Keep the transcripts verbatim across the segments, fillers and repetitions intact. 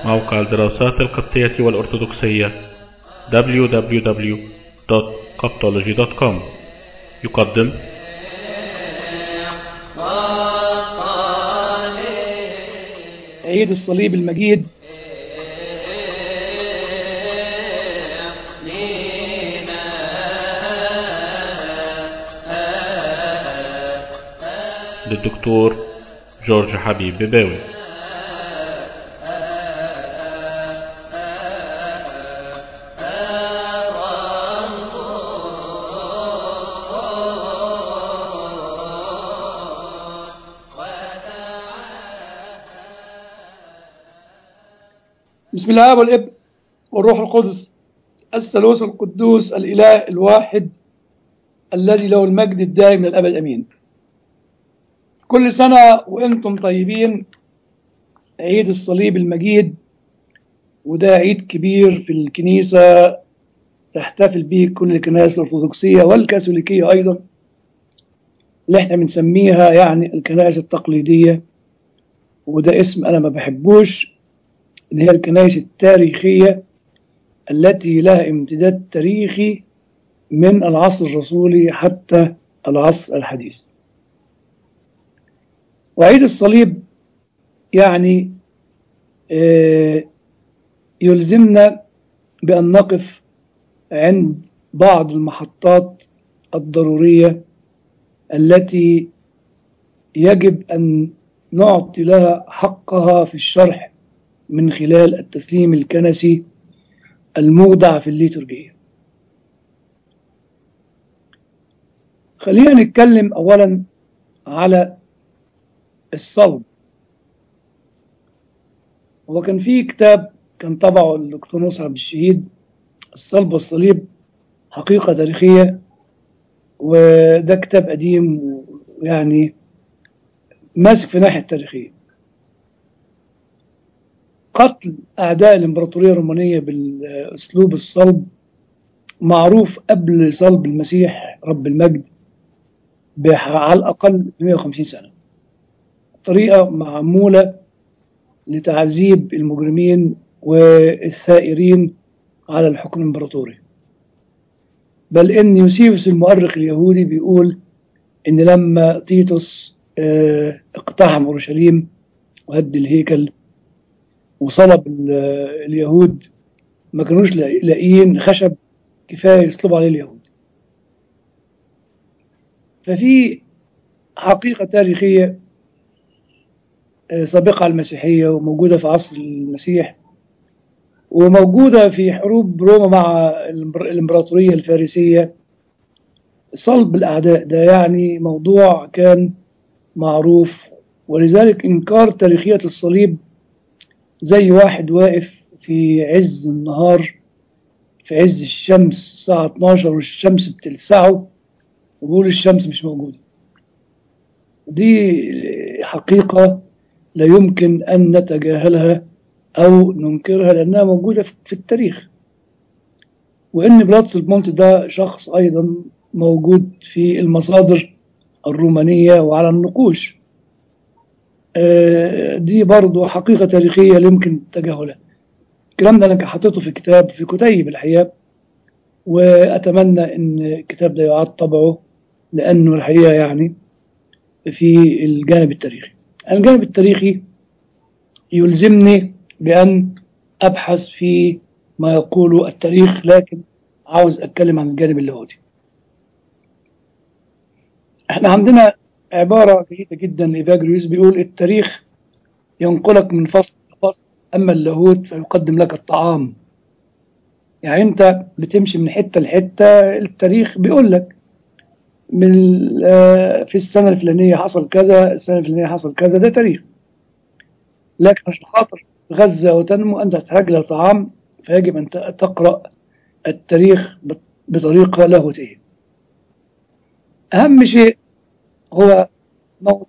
موقع الدراسات القبطية والأرثوذكسية دبليو دبليو دبليو دوت coptology دوت كوم يقدم عيد الصليب المجيد. للدكتور جورج حبيب بباوي. بسم الله والابن والروح القدس الثالوث القدوس الإله الواحد الذي له المجد الدائم من الأبد أمين. كل سنة وأنتم طيبين. عيد الصليب المجيد، وده عيد كبير في الكنيسة تحتفل به كل الكنائس الأرثوذكسية والكاثوليكية أيضا، اللي احنا بنسميها يعني الكنائس التقليدية، وده اسم أنا ما بحبوش، إن هي الكنائس التاريخية التي لها امتداد تاريخي من العصر الرسولي حتى العصر الحديث. وعيد الصليب يعني يلزمنا بأن نقف عند بعض المحطات الضرورية التي يجب أن نعطي لها حقها في الشرح من خلال التسليم الكنسي المودع في الليتورجية. خلينا نتكلم أولا على الصلب. هو كان في كتاب كان طبعه الدكتور نصر عبد الشهيد، الصلب والصليب حقيقة تاريخية، وده كتاب قديم ويعني ماسك في ناحية تاريخية. قتل أعداء الإمبراطورية الرومانية بالأسلوب الصلب معروف قبل صلب المسيح رب المجد على الأقل مئة وخمسين سنة. طريقة معمولة لتعذيب المجرمين والثائرين على الحكم الإمبراطوري، بل إن يوسيفوس المؤرخ اليهودي بيقول إن لما تيتوس اقتحم أورشليم وهد الهيكل وصلب اليهود، ما كانوش لاقيين خشب كفاية يصلبوا عليه اليهود. ففي حقيقة تاريخية سابقة على المسيحية وموجودة في عصر المسيح وموجودة في حروب روما مع الإمبراطورية الفارسية. صلب الأعداء ده يعني موضوع كان معروف، ولذلك إنكار تاريخية الصليب زي واحد واقف في عز النهار في عز الشمس الساعة اتناشر والشمس بتلسعه وبيقول الشمس مش موجودة. دي حقيقة لا يمكن أن نتجاهلها أو ننكرها لأنها موجودة في التاريخ. وإن بلاتس البونت ده شخص أيضا موجود في المصادر الرومانية وعلى النقوش. دي برضو حقيقة تاريخية لا يمكن تجاهلها. الكلام ده أنا حطيته في كتاب في كتيب الحقيقة، وأتمنى أن الكتاب ده يعاد طبعه لأنه الحقيقة يعني في الجانب التاريخي. الجانب التاريخي يلزمني بأن أبحث في ما يقوله التاريخ، لكن عاوز أتكلم عن الجانب اللاهوتي. احنا عندنا عبارة جيدة جدا لإيفاجريوس بيقول التاريخ ينقلك من فصل لفصل، أما اللاهوت فيقدم لك الطعام. يعني أنت بتمشي من حتة لحتة، التاريخ بيقول لك من في السنة الفلانية حصل كذا، السنة الفلانية حصل كذا، ده تاريخ. لكن عشان خاطر غزة وتنمو أنت تحتاج لها طعام، فيجب أن تقرأ التاريخ بطريقة لاهوتية. أهم شيء هو موت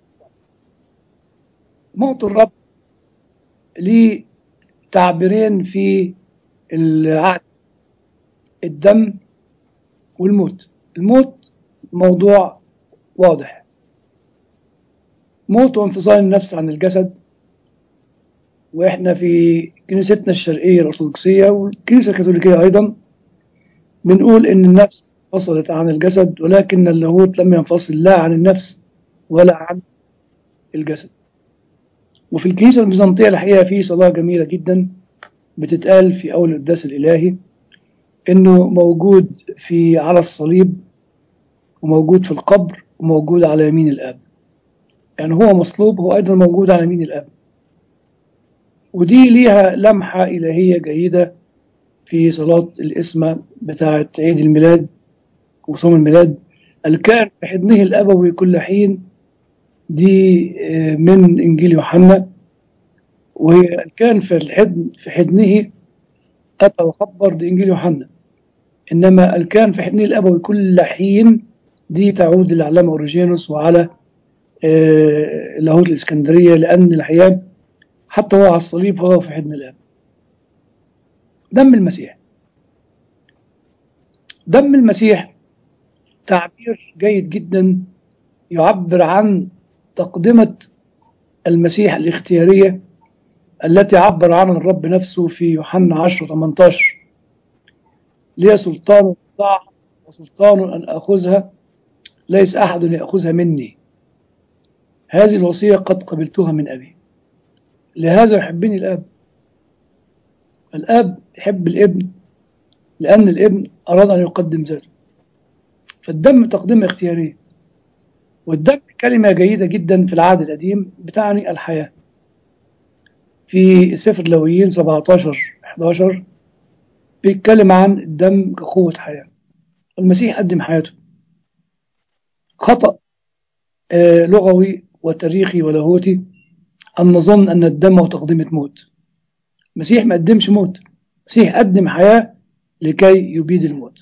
موت الرب. ليه تعبيرين في العهد: الدم والموت. الموت موضوع واضح، موت وانفصال النفس عن الجسد، وإحنا في كنيستنا الشرقية الأرثوذكسية والكنيسة الكاثوليكية أيضا بنقول إن النفس انفصلت عن الجسد، ولكن اللاهوت لم ينفصل لا عن النفس ولا عن الجسد. وفي الكنيسة البيزنطية الحقيقة في صلاة جميلة جدا بتتقال في أول القداس الإلهي، إنه موجود في على الصليب وموجود في القبر وموجود على يمين الآب. يعني هو مصلوب، هو أيضا موجود على يمين الآب. ودي ليها لمحة إلهية جيدة في صلاة الإسمة بتاعة عيد الميلاد وصوم الميلاد. الكائن في حضنه الأبوي كل حين، دي من إنجيل يوحنا، وهي الكائن في الحضن في حضنه أتى وخبر، دي إنجيل يوحنا. إنما الكائن في حضنه الأبوي كل حين دي تعود للعلامة أوريجينوس وعلى لاهوت الإسكندرية، لأن الحقيقة حتى هو على الصليب هو في حضن الآب. دم المسيح، دم المسيح تعبير جيد جدا يعبر عن تقدمة المسيح الاختيارية التي عبر عنها الرب نفسه في يوحنا عشرة ثمانية عشر: لي سلطان ضع وسلطان أن أخذها، ليس أحد يأخذها مني، هذه الوصية قد قبلتها من أبي، لهذا يحبني الآب. الآب يحب الابن لأن الابن أراد أن يقدم ذاته. فالدم تقدمة اختيارية، والدم كلمة جيدة جدا في العهد القديم بتعني الحياة. في سفر لاويين سبعة عشر أحد عشر بيتكلم عن الدم كقوة حياة. المسيح قدم حياته. خطأ آه لغوي وتاريخي ولاهوتي أن نظن أن الدم هو تقدمة موت. المسيح ما قدمش موت، المسيح قدم حياة لكي يبيد الموت،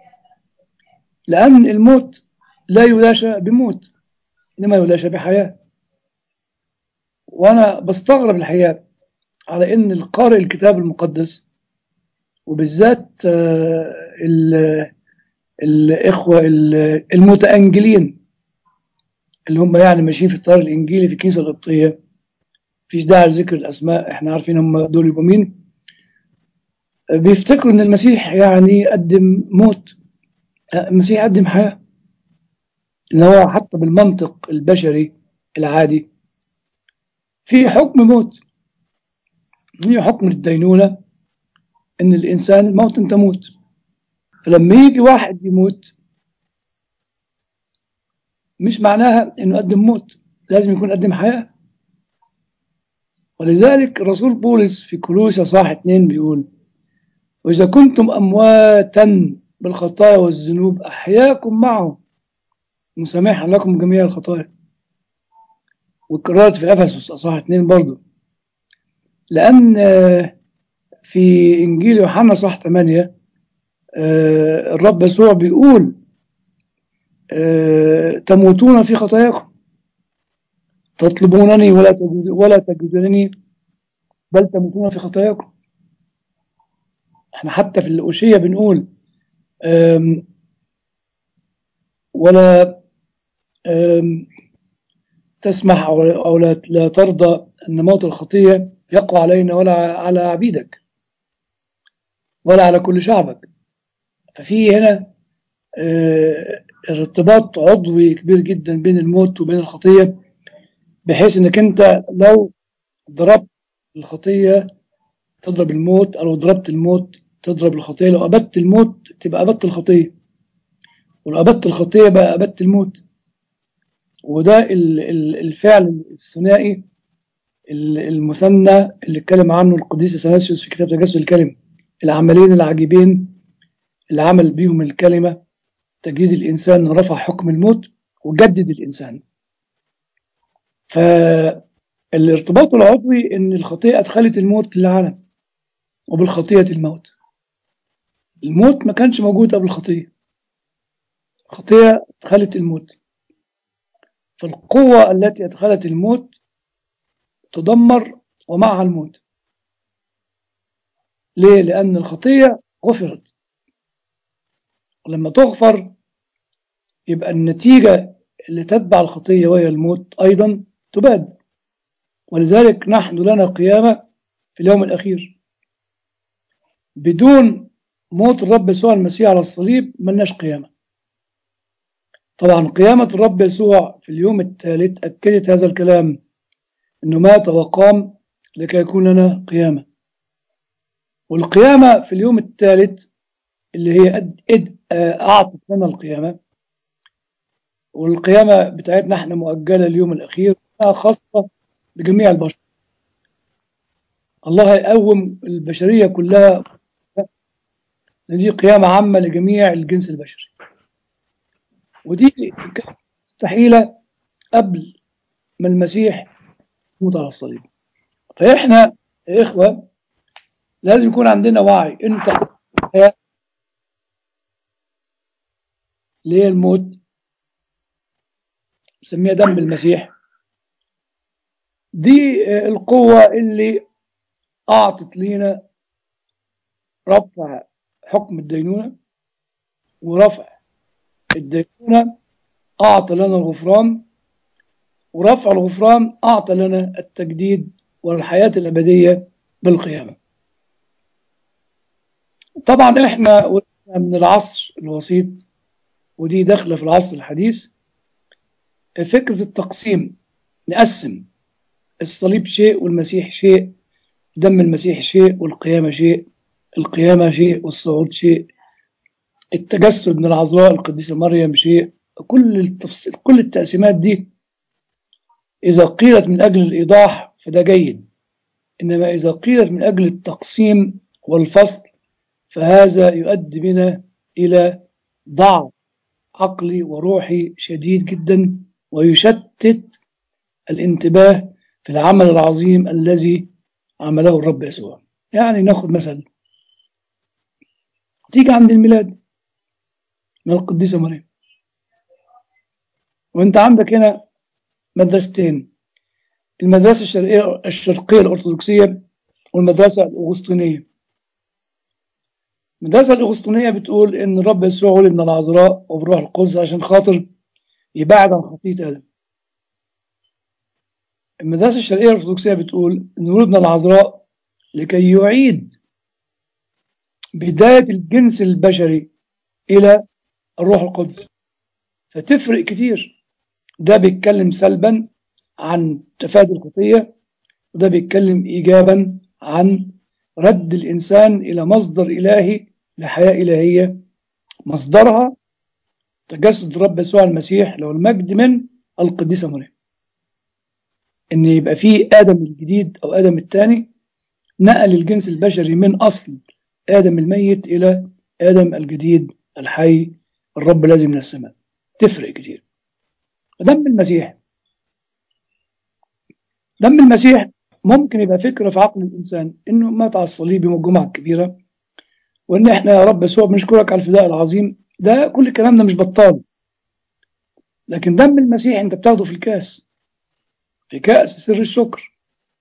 لأن الموت لا يلاشى بموت إنما يلاشى بحياة. وأنا بستغرب الحقيقة على إن القارئ الكتاب المقدس وبالذات آه الإخوة المتأنجلين اللي هم يعني ماشيين في الطار الإنجيلي في الكنيسة القبطية، مفيش داعي لذكر الأسماء، إحنا عارفين هم دول يبقوا مين، بيفتكروا إن المسيح يعني قدم موت. المسيح قدم حياة، إن هو حتى بالمنطق البشري العادي في حكم موت، هي حكم الدينونة، إن الإنسان موت تموت. فلما يجي واحد يموت مش معناها إنه قدم موت، لازم يكون قدم حياة. ولذلك الرسول بولس في كولوسي صح اتنين بيقول: وإذا كنتم أمواتا بالخطايا والذنوب أحياكم معه مسامحا لكم جميع الخطايا. وقرأت في أفسس صح اتنين برضو، لأن في إنجيل يوحنا صح ثمانية الرب يسوع بيقول: تموتون في خطاياكم، تطلبونني ولا ولا تجدونني، بل تموتون في خطاياكم. احنا حتى في الأوشية بنقول ولا تسمح أو لا ترضى أن موت الخطية يقع علينا ولا على عبيدك ولا على كل شعبك. ففي هنا ارتباط عضوي كبير جدا بين الموت وبين الخطية، بحيث انك انت لو ضربت الخطية تضرب الموت، او ضربت الموت تضرب الخطية. لو أبدت الموت تبقى أبدت الخطية، ولو أبدت الخطية بقى أبدت الموت. وده الفعل الثنائي المثنى اللي اتكلم عنه القديس اثناسيوس في كتاب تجسد الكلمة، العملين العجيبين اللي عمل بيهم الكلمة: تجديد الإنسان، رفع حكم الموت وجدد الإنسان. فالارتباط العضوي إن الخطيئة أدخلت الموت للعالم، وبالخطيئة الموت. الموت ما كانش موجود قبل الخطيئة، الخطيئة أدخلت الموت. فالقوة التي أدخلت الموت تدمر ومعها الموت. ليه؟ لأن الخطيئة غفرت، ولما تغفر يبقى النتيجة اللي تتبع الخطية وهي الموت أيضا تباد. ولذلك نحن لنا قيامة في اليوم الأخير. بدون موت الرب يسوع المسيح على الصليب ملناش قيامة. طبعا قيامة الرب يسوع في اليوم الثالث أكدت هذا الكلام، أنه مات وقام لكي يكون لنا قيامة. والقيامة في اليوم الثالث اللي هي أد إد أعطت لنا القيامة، والقيامة بتاعتنا احنا مؤجلة اليوم الأخير خاصة بجميع البشر. الله هيقوم البشرية كلها، دي قيامة عامة لجميع الجنس البشري، ودي كانت مستحيلة قبل ما المسيح يموت على الصليب. فإحنا يا إخوة لازم يكون عندنا وعي إن الحياة اللي هي الموت بسميها دم المسيح، دي القوة اللي أعطت لنا رفع حكم الدينونة، ورفع الدينونة أعطى لنا الغفران، ورفع الغفران أعطى لنا التجديد والحياة الأبدية بالقيامة. طبعا إحنا من العصر الوسيط، ودي داخلة في العصر الحديث، فكرة التقسيم، نقسم الصليب شيء والمسيح شيء، دم المسيح شيء والقيامة شيء، القيامة شيء والصعود شيء، التجسد من العذراء القديسة مريم شيء. كل التفصيل كل التقسيمات دي إذا قيلت من أجل الإيضاح فده جيد، إنما إذا قيلت من أجل التقسيم والفصل فهذا يؤدي بنا إلى ضعف عقلي وروحي شديد جدا، ويشتت الانتباه في العمل العظيم الذي عمله الرب يسوع. يعني ناخد مثلا، تيجي عند الميلاد من القديسة مريم، وانت عندك هنا مدرستين، المدرسة الشرقية الشرقية الأرثوذكسية والمدرسة الأغسطينية. المدرسة الأغسطينية بتقول إن الرب يسوع ولد من العذراء وبروح القدس عشان خاطر يبعد عن خطية آدم. المدرسة الشرقية الأرثوذكسية بتقول إن ولد من العذراء لكي يعيد بداية الجنس البشري إلى الروح القدس. فتفرق كتير، ده بيتكلم سلبا عن تفادي الخطية، وده بيتكلم إيجابا عن رد الإنسان إلى مصدر إلهي لحياة إلهية، مصدرها تجسد الرب يسوع المسيح له المجد من القديسة مريم. إن يبقى فيه آدم الجديد أو آدم الثاني، نقل الجنس البشري من أصل آدم الميت إلى آدم الجديد الحي الرب الذي من السماء. تفرق كتير. دم المسيح دم المسيح ممكن يبقى فكرة في عقل الإنسان إنه مات على الصليب يوم الجمعة الكبيرة، وإن إحنا يا رب يسوع بنشكرك على الفداء العظيم. ده كل الكلام ده مش بطال، لكن دم المسيح أنت بتاخده في الكاس، في كأس سر الشكر.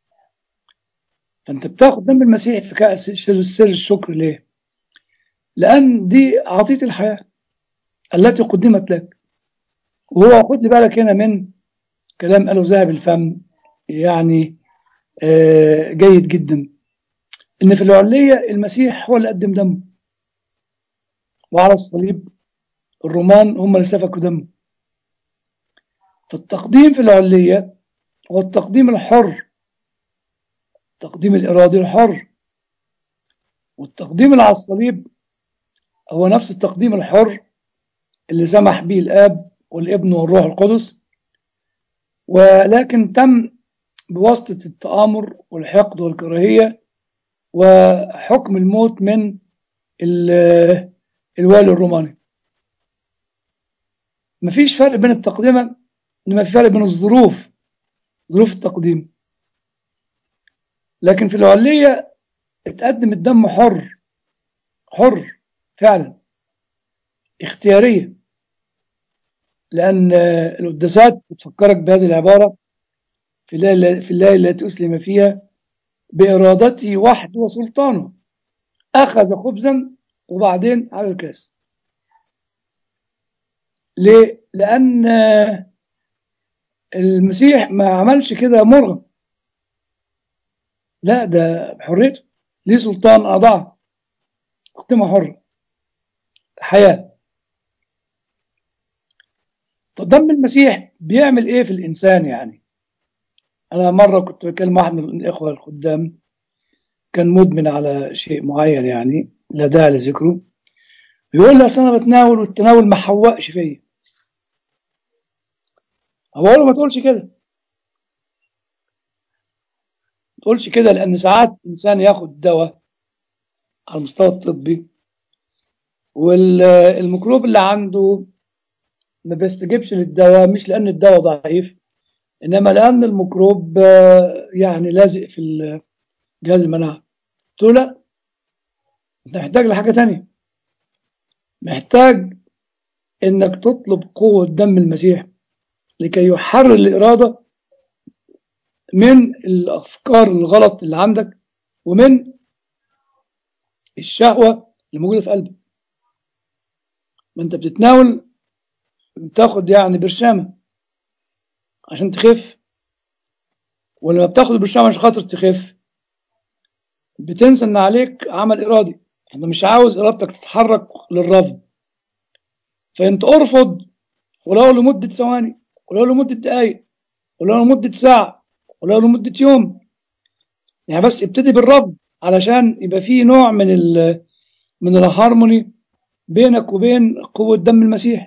فأنت بتاخد دم المسيح في كأس سر الشكر. ليه؟ لأن دي عطية الحياة التي قدمت لك. وهو خد لي بالك هنا من كلام قاله ذهب الفم، يعني آه جيد جدا، إن في العلية المسيح هو اللي قدم دمه، وعلى الصليب الرومان هم اللي سفكوا دمه. فالتقديم في العلية هو التقديم الحر، التقديم الإرادي الحر، والتقديم اللي على الصليب هو نفس التقديم الحر اللي سمح به الآب والابن والروح القدس، ولكن تم بواسطة التآمر والحقد والكراهية وحكم الموت من الوالي الروماني. مفيش فرق بين التقدمة، إنما في فرق بين الظروف، ظروف التقديم. لكن في العلية اتقدم الدم حر، حر فعلا، اختيارية، لأن القداسات بتفكرك بهذه العبارة في الليلة في الليلة التي أسلم فيها بإرادته وحده وسلطانه أخذ خبزا وبعدين على الكاس. ليه؟ لأن المسيح ما عملش كده مرغم، لا، ده بحريته، ليه سلطان أضاع، اختمه حر حياة. فدم المسيح بيعمل ايه في الإنسان يعني؟ أنا مرة كنت بكلم واحد من الإخوة الخدام، كان مدمن على شيء معين يعني لا داعي لذكره، بيقول لي أصل أنا بتناول والتناول ما حوقش فيا. بقول له ما تقولش كده، ما تقولش كده، لأن ساعات إنسان ياخد دواء على المستوى الطبي والميكروب اللي عنده ما بيستجيبش للدواء، مش لأن الدواء ضعيف، إنما لأن الميكروب آه، يعني لازق في جهاز المناعة. قلت له لا، أنت محتاج لحاجة تانية، محتاج إنك تطلب قوة دم المسيح لكي يحرر الإرادة من الأفكار الغلط اللي عندك ومن الشهوة اللي موجودة في قلبك. ما أنت بتتناول، بتاخد يعني برشامة عشان تخف، ولما بتاخد البرشامة عشان خاطر تخف بتنسى إن عليك عمل إرادي، أنت مش عاوز إرادتك تتحرك للرفض، فأنت أرفض ولو لمدة ثواني، ولو لمدة دقايق، ولو لمدة ساعة، ولو لمدة يوم، يعني بس ابتدي بالرفض علشان يبقى فيه نوع من ال من الهارموني بينك وبين قوة دم المسيح.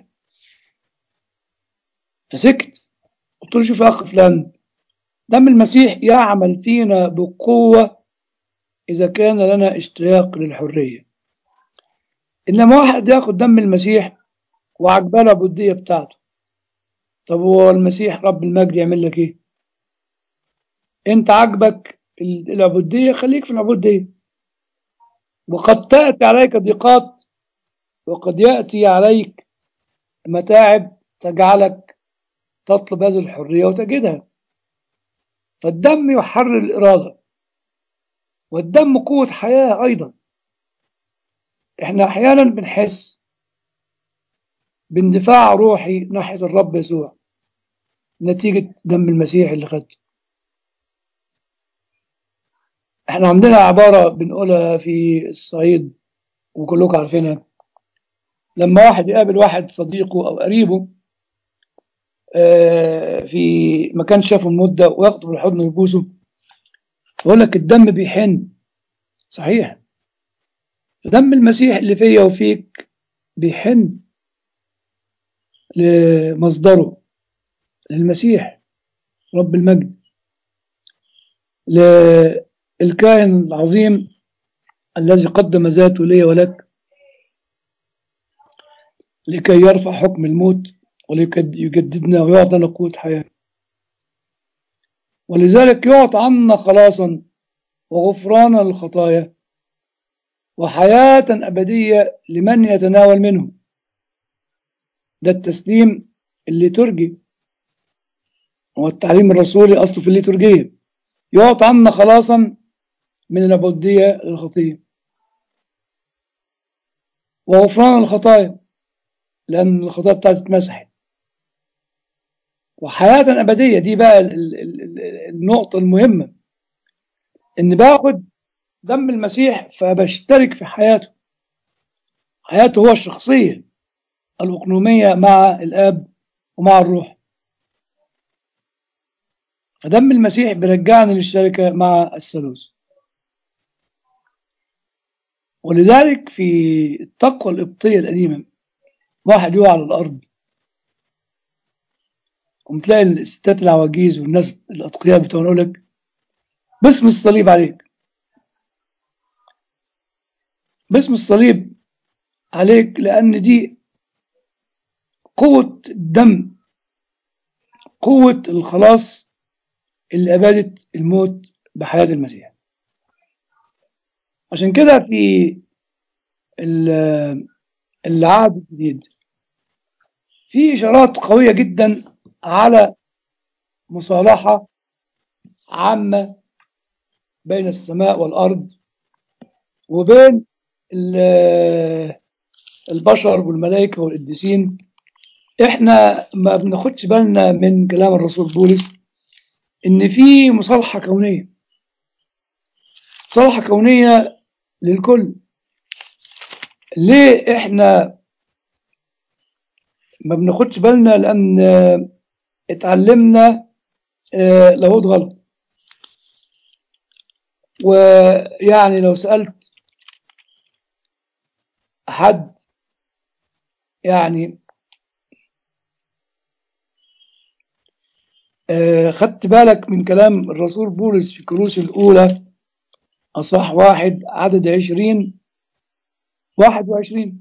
فسكت، قلت له شوف يا أخ فلان، دم المسيح يعمل فينا بقوة إذا كان لنا اشتياق للحرية، إنما واحد ياخد دم المسيح وعجباله العبودية بتاعته. طب هو المسيح رب المجد يعمل لك إيه؟ أنت عجبك العبودية، خليك في العبودية، وقد تأتي عليك ضيقات، وقد يأتي عليك متاعب تجعلك تطلب هذه الحرية وتجدها. فالدم يحرر الإرادة، والدم قوة حياة أيضا. إحنا أحيانا بنحس باندفاع روحي ناحية الرب يسوع نتيجة دم المسيح اللي خدته. إحنا عندنا عبارة بنقولها في الصعيد وكلكم عارفينها، لما واحد يقابل واحد صديقه أو قريبه في مكان شافه مدة وياخده بالحضن ويبوسه، يقول لك الدم بيحن. صحيح، دم المسيح اللي فيا وفيك بيحن لمصدره، للمسيح رب المجد، للكائن العظيم الذي قدم ذاته لي ولك لكي يرفع حكم الموت وليجددنا ويعطينا قوة حياة، ولذلك يعطى عنا خلاصا وغفرانا للخطايا وحياة أبدية لمن يتناول منه. ده التسليم الليتورجي، هو التعليم الرسولي أصله في الليتورجية. يعطى عنا خلاصا من العبودية للخطية وغفران الخطايا لأن الخطايا بتاعتي اتمسحت، وحياة أبدية. دي بقى النقطة المهمة، إن باخد دم المسيح فبشترك في حياته، حياته هو الشخصية الأقنومية مع الآب ومع الروح. فدم المسيح بيرجعني للشركة مع الثالوث. ولذلك في التقوى القبطية القديمة واحد يقع على الأرض ومتلاقي الستات العواجيز والناس الأتقياء بتوع يقول لك باسم الصليب عليك، باسم الصليب عليك، لأن دي قوة الدم، قوة الخلاص اللي أبادت الموت بحياة المسيح. عشان كده في العهد الجديد في إشارات قوية جدا على مصالحة عامة بين السماء والأرض وبين البشر والملائكة والقديسين. احنا ما بناخدش بالنا من كلام الرسول بولس ان في مصالحة كونية، مصالحة كونية للكل. ليه احنا ما بناخدش بالنا؟ لأن اتعلمنا لاهوت غلط. ويعني لو سألت حد يعني خدت بالك من كلام الرسول بولس في كورنثوس الأولى أصح واحد عدد عشرين واحد وعشرين؟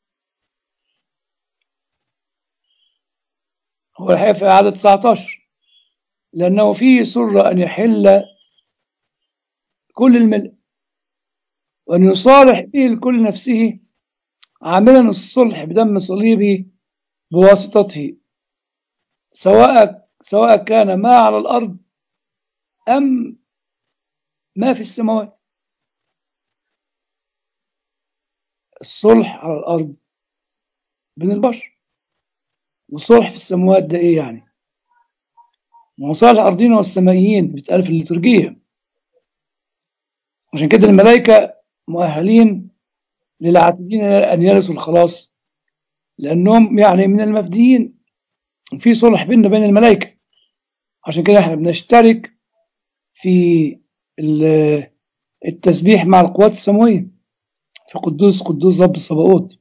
هو الحقيقة في عدد تسعة عشر، لأنه فيه سر أن يحل كل الملء وأن يصالح به الكل نفسه، عاملا الصلح بدم صليبه بواسطته، سواء سواء كان ما على الأرض أم ما في السماوات. الصلح على الأرض بين البشر، والصلح في السماوات ده إيه يعني؟ مصالح الأرضين والسمائيين بتقال في الليتورجية. عشان كده الملائكة مؤهلين للعاتدين أن يرثوا الخلاص، لأنهم يعني من المفديين، في صلح بيننا بين الملائكة. عشان كده احنا بنشترك في التسبيح مع القوات السماوية في قدوس قدوس رب الصباؤوت.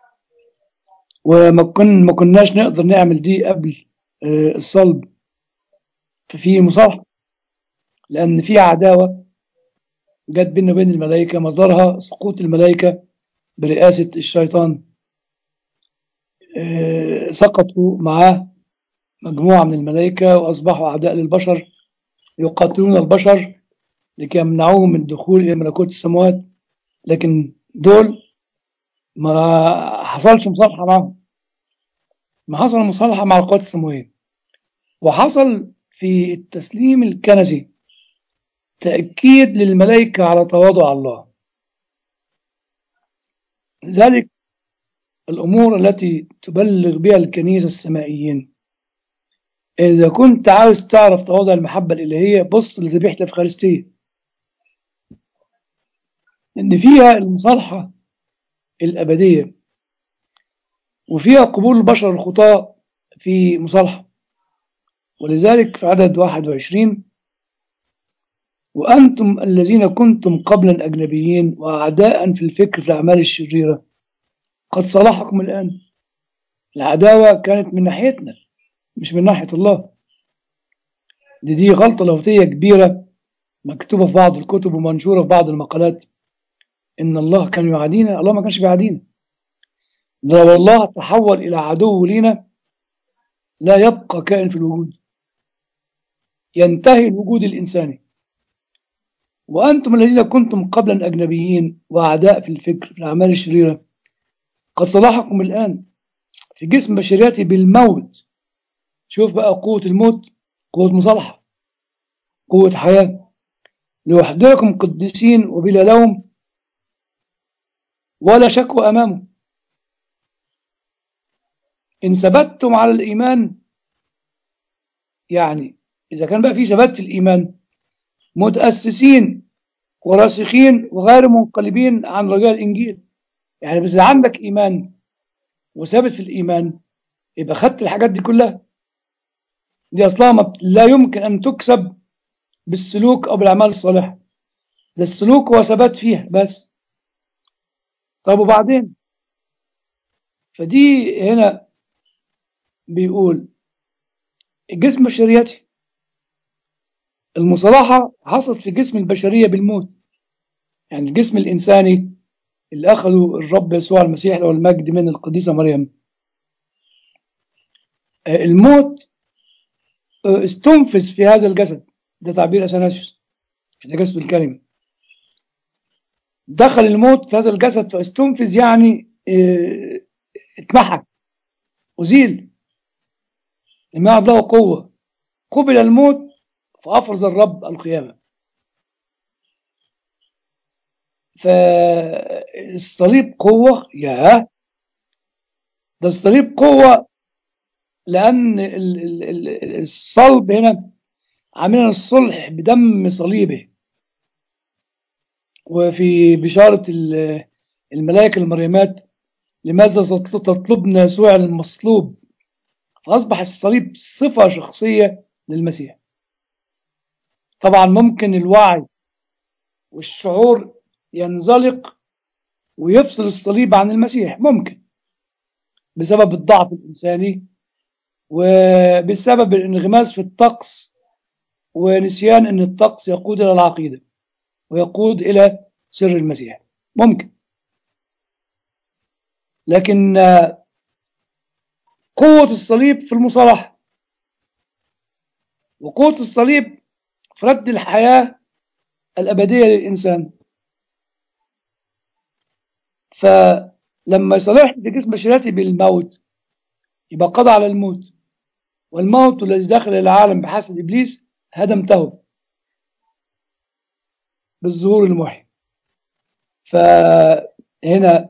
وما كن ما كناش نقدر نعمل دي قبل الصلب، ففي مصالحة، لأن في عداوة جت بيننا وبين الملائكة مصدرها سقوط الملائكة برئاسة الشيطان. سقطوا معاه مجموعة من الملائكة وأصبحوا أعداء للبشر، يقاتلون البشر لكي يمنعوهم من الدخول إلى ملكوت السماوات. لكن دول ما حصلش مصالحة معهم، ما حصل مصالحة مع القوات السماوية. وحصل في التسليم الكنسي تأكيد للملائكة على تواضع الله. لذلك الأمور التي تبلغ بها الكنيسة السمائيين، إذا كنت عاوز تعرف تواضع المحبة الإلهية، بص لذبيحة الأفخارستية، إن فيها المصالحة الأبدية وفيها قبول البشر الخطاة في مصالحة. ولذلك في عدد واحد وعشرين: وأنتم الذين كنتم قبلا أجنبيين وأعداء في الفكر في الأعمال الشريرة قد صالحكم الآن. العداوة كانت من ناحيتنا مش من ناحية الله. دي دي غلطة لاهوتية كبيرة مكتوبة في بعض الكتب ومنشورة في بعض المقالات، إن الله كان يعادينا. الله ما كانش بيعادينا. لو الله تحول إلى عدو لينا لا يبقى كائن في الوجود، ينتهي الوجود الإنساني. وأنتم الذين كنتم قبلا أجنبيين وأعداء في الفكر في الأعمال الشريرة قد صلحكم الآن في جسم بشريته بالموت. شوف بقى قوة الموت، قوة مصالحة، قوة حياة، ليحضركم قديسين وبلا لوم ولا شكوى أمامه، إن ثبتتم على الإيمان. يعني إذا كان بقى في ثبات في الإيمان، متأسسين وراسخين وغير منقلبين عن رجاء الإنجيل. يعني بس عندك إيمان وثابت في الإيمان، يبقى خدت الحاجات دي كلها. دي أصلا لا يمكن أن تكسب بالسلوك أو بالأعمال الصالحة، ده السلوك هو ثبات فيها بس. طب وبعدين؟ فدي هنا بيقول الجسم بشريتي، المصالحة حصلت في جسم البشرية بالموت. يعني الجسم الإنساني اللي أخذه الرب يسوع المسيح له المجد من القديسة مريم، الموت استنفذ في هذا الجسد. ده تعبير أثناسيوس في تجسد الكلمة. دخل الموت في هذا الجسد فاستنفذ، يعني اتمحك أزيل، لما له قوة. قبل الموت فأفرز الرب القيامة. فالصليب قوة، يا ده الصليب قوة، لأن الصلب هنا عاملين الصلح بدم صليبه. وفي بشارة الملائكة المريمات لماذا تطلبنا يسوع المصلوب، فأصبح الصليب صفة شخصية للمسيح. طبعا ممكن الوعي والشعور ينزلق ويفصل الصليب عن المسيح، ممكن بسبب الضعف الإنساني وبسبب الانغماس في الطقس ونسيان أن الطقس يقود إلى العقيدة ويقود إلى سر المسيح، ممكن. لكن قوة الصليب في المصالحة، وقوة الصليب في رد الحياة الأبدية للإنسان. فلما يصالحني في جسم بشريتي بالموت يبقى قضى على الموت، والموت الذي دخل العالم بحسد إبليس هدمته بالظهور المحي. فهنا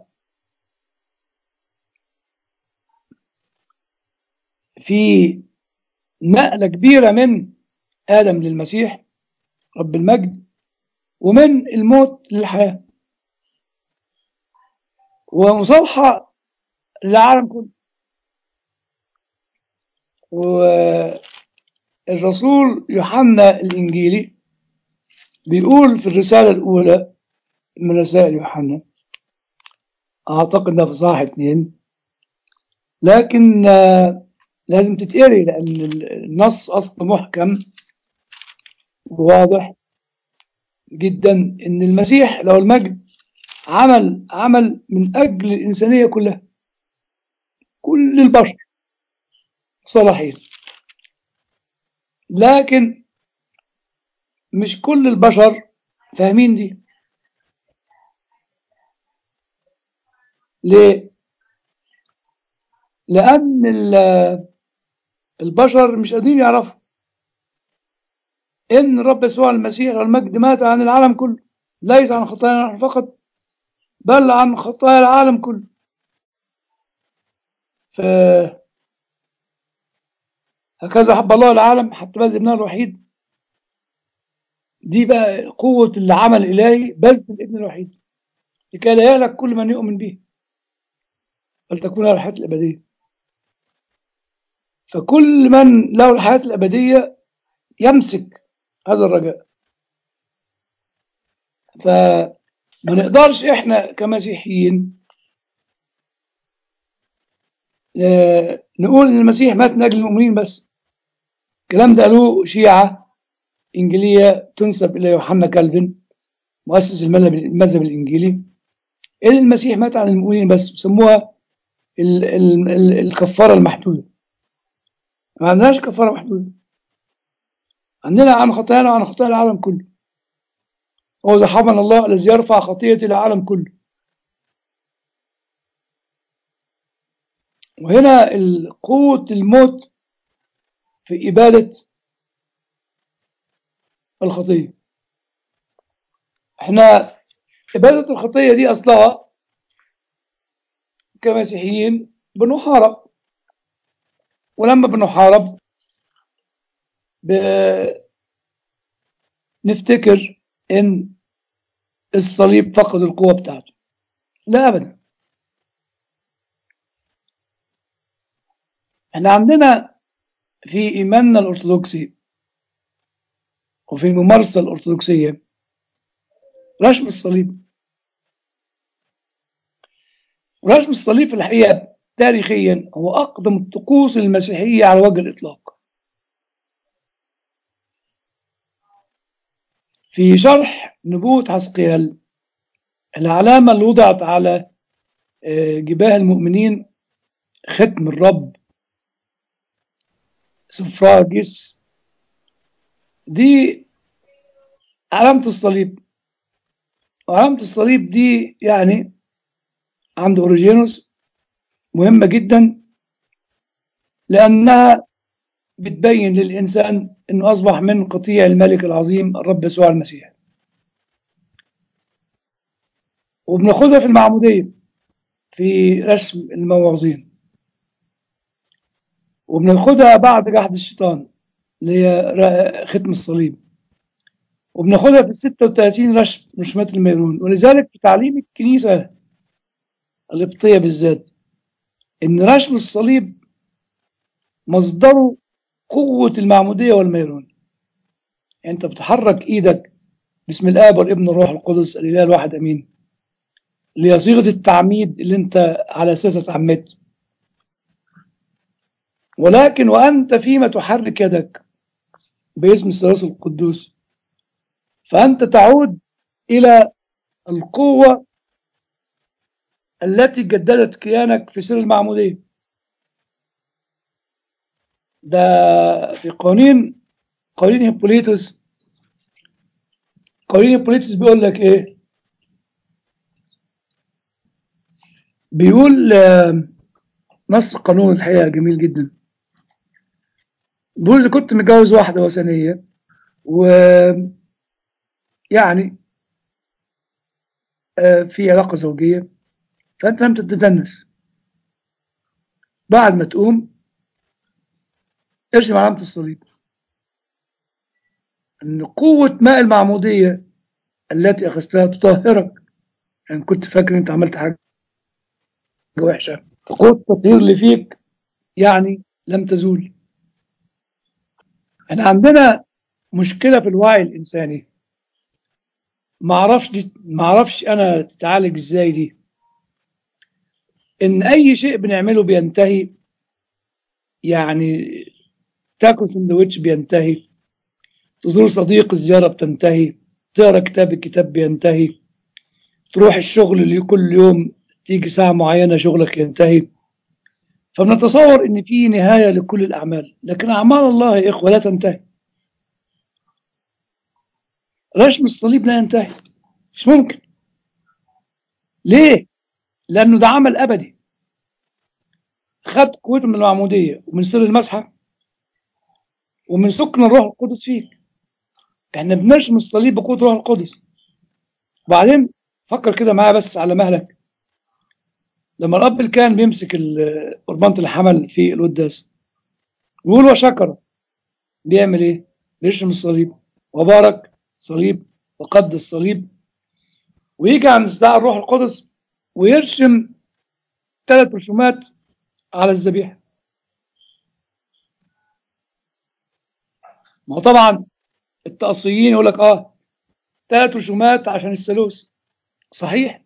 في نقلة كبيرة من آدم للمسيح رب المجد، ومن الموت للحياة، ومصالحة للعالم كله. والرسول يوحنا الإنجيلي بيقول في الرسالة الأولى من رسائل يوحنا، أعتقد إنها في صحاح اتنين، لكن لازم تتقري لأن النص أصلا محكم وواضح جدا إن المسيح له المجد عمل عمل من أجل الإنسانية كلها، كل البشر صالحين، لكن مش كل البشر فاهمين دي. ليه؟ لأن البشر مش قادرين يعرفوا إن الرب يسوع المسيح المجد مات عن العالم كله، ليس عن خطايانا نحن فقط بل عن خطايا العالم كله. هكذا حب الله العالم حتى بذل ابنه الوحيد. دي بقى قوة العمل الإلهي، بذل الابن الوحيد لكي لا يهلك كل من يؤمن به بل تكون له الحياة الأبدية. فكل من له الحياة الأبدية يمسك هذا الرجاء. فما نقدرش إحنا كمسيحيين نقول إن المسيح مات من أجل المؤمنين بس. الكلام ده قالوه شيعة إنجيلية تنسب إلى يوحنا كالفن مؤسس المذهب الإنجيلي، إن المسيح مات عن المؤمنين بس، سموها الكفارة المحدودة. ما عندناش كفارة محدودة، عندنا عن خطايانا وعن خطايا العالم كله. هو ذا حمل الله الذي يرفع خطية العالم كله. وهنا قوة الموت في إبادة الخطية. احنا إبادة الخطية دي أصلها كمسيحيين بنحارب، ولما بنحارب بنفتكر إن الصليب فقد القوة بتاعته. لا أبدا، احنا عندنا في إيماننا الأرثوذكسي وفي الممارسة الأرثوذكسية رسم الصليب. رسم الصليب في الحقيقة تاريخيا هو أقدم الطقوس المسيحية على وجه الإطلاق. في شرح نبوة حزقيال العلامة اللي وضعت على جباه المؤمنين ختم الرب سفراجس، دي علامة الصليب. وعلامة الصليب دي يعني عند أوريجينوس مهمة جدا، لأنها بتبين للإنسان أنه أصبح من قطيع الملك العظيم الرب يسوع المسيح. وبناخدها في المعمودية في رسم الموعظين، وبناخدها بعد جحد الشيطان اللي هي ختم الصليب، وبناخدها في الستة وثلاثين رشم رشمات الميرون. ولذلك في تعليم الكنيسة القبطية بالذات إن رشم الصليب مصدره قوة المعمودية والميرون. يعني أنت بتحرك إيدك باسم الآب والابن والروح القدس الإله الواحد أمين، اللي هي صيغة التعميد اللي أنت على أساسها اتعمدت. ولكن وأنت فيما تحرك يدك باسم الثالوث القدوس فأنت تعود إلى القوة التي جددت كيانك في سر المعمودية. ده في قوانين قوانين هيبوليتوس. قوانين هيبوليتوس بيقول لك إيه؟ بيقول آه، نص قانون الحقيقة جميل جدا. بيقول إذا كنت متجوز واحدة وثنية و يعني آه، في علاقة زوجية، فأنت لم تتدنس، بعد ما تقوم ارسم علامة الصليب، أن قوة ماء المعمودية التي أخذتها تطهرك. يعني كنت فاكر أنت عملت حاجة وحشة، فقوة التطهير اللي فيك يعني لم تزول. أنا عندنا مشكلة في الوعي الإنساني، ما اعرفش دي ما اعرفش انا تتعالج ازاي دي. ان اي شيء بنعمله بينتهي، يعني تاكل سندوتش بينتهي، تزور صديق الزيارة بتنتهي، تقرا كتاب الكتاب بينتهي، تروح الشغل اللي كل يوم تيجي ساعة معينة شغلك ينتهي. فبنتصور ان في نهاية لكل الاعمال، لكن اعمال الله يا اخوة لا تنتهي. رسم الصليب لا ينتهي، مش ممكن. ليه؟ لانه ده عمل ابدي، خد قوته من المعمودية ومن سر المسحة ومن سكن الروح القدس فيك. احنا بنرسم الصليب بقوة الروح القدس. وبعدين فكر كده معايا بس على مهلك، لما الاب اللي كان بيمسك ال- قربانة الحمل في القداس ويقول وشكر، بيعمل ايه؟ بيرسم الصليب وبارك صليب وقدس صليب، ويجي عند استدعاء الروح القدس ويرسم ثلاث رسومات على الذبيحه. ما هو طبعا التقصيين يقول لك اه ثلاث رسومات عشان الثالوث. صحيح،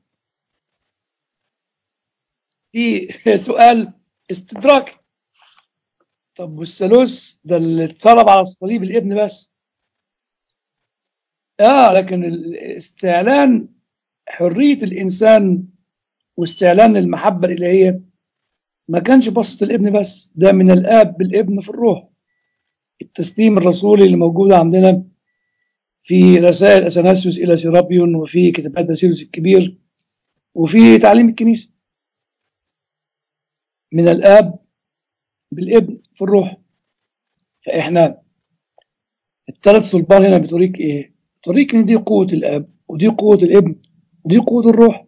في سؤال استدراكي. طب والثالوث ده اللي اتصلب على الصليب الابن بس. اه لكن استعلان حرية الإنسان واستعلان المحبة الإلهية ما كانش بسط الابن بس، ده من الآب بالابن في الروح. التسليم الرسولي اللي موجود عندنا في رسائل أثناسيوس إلى سيرابيون، وفي كتابات باسيليوس الكبير، وفي تعليم الكنيسة، من الآب بالابن في الروح. فإحنا الثلاث صلبان هنا بتوريك إيه؟ بتوريك إن دي قوة الآب ودي قوة الابن ودي قوة الروح،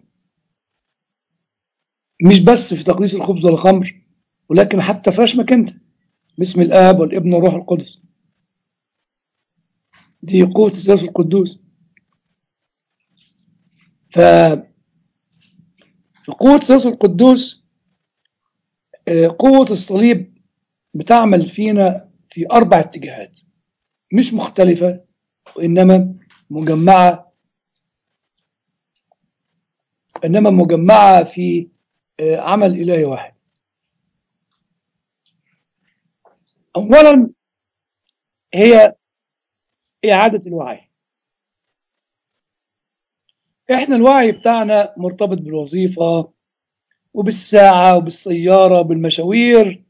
مش بس في تقديس الخبز والخمر، ولكن حتى في رشمك أنت باسم الآب والابن والروح القدس. دي قوة الثالوث القدوس. ف قوة الثالوث القدوس، آه، قوة الصليب بتعمل فينا في أربع اتجاهات مش مختلفة، وإنما مجمعة إنما مجمعة في آه، عمل إلهي واحد. أولا هي إعادة الوعي. إحنا الوعي بتاعنا مرتبط بالوظيفة وبالساعة وبالسيارة وبالمشاوير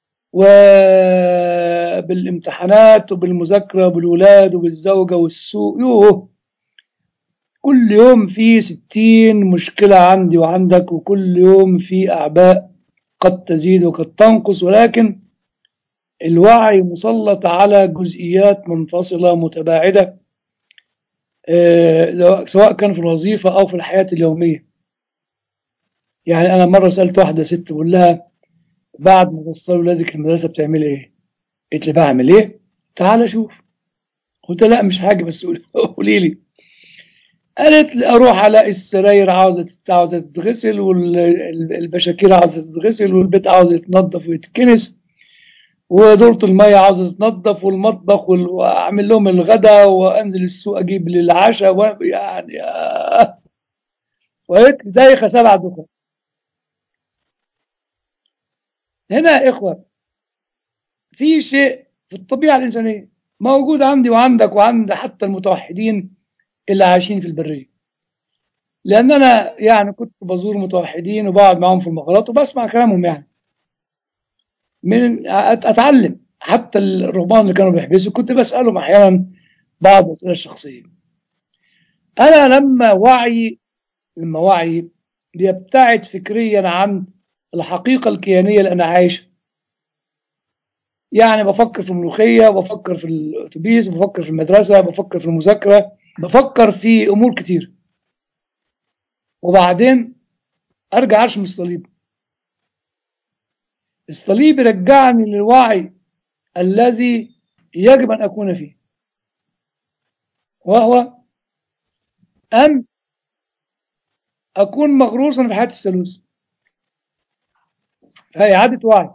وبالامتحانات وبالمذاكرة وبالولاد وبالزوجة والسوق. يوه، كل يوم في ستين مشكلة عندي وعندك، وكل يوم في أعباء قد تزيد وقد تنقص، ولكن الوعي مسلط على جزئيات منفصلة متباعدة، آه، سواء كان في الوظيفة أو في الحياة اليومية. يعني أنا مرة سألت واحدة ست بقول لها بعد ما توصلوا ولادك المدرسة بتعمل إيه؟ قلت لي بعمل إيه؟ تعال شوف. قلت لا مش حاجة، بس قولي لي. قالت لي اروح الاقي السراير عاوزه عاوزه تتغسل، والبشاكير عاوزه تتغسل، والبيت عاوز يتنظف ويتكنس، ودورة المية عاوزه تتنظف، والمطبخ وال- واعمل لهم الغداء، وانزل السوق اجيب للعشاء و- يعني آه. وقالت لي دايخه سبع دخل. هنا يا اخوه في شيء في الطبيعه الانسانيه موجود عندي وعندك وعند حتى المتوحدين اللي عايشين في البريه. لان انا يعني كنت بزور متوحدين وبقعد معاهم في المغارات وبسمع كلامهم، يعني من أت- اتعلم. حتى الرهبان اللي كانوا بيحبسوا كنت بسالهم احيانا بعض الاسئله الشخصيه. انا لما وعي لما وعي بيبتعد فكريا عن الحقيقه الكيانيه اللي انا عايش، يعني بفكر في الملوخيه، بفكر في الاتوبيس، بفكر في المدرسه، بفكر في المذاكره، بفكر في امور كتير، وبعدين ارجع ارسم الصليب. الصليب يرجعني للوعي الذي يجب ان اكون فيه، وهو ان اكون مغروسا في حياه الثالوث. هي إعادة وعي،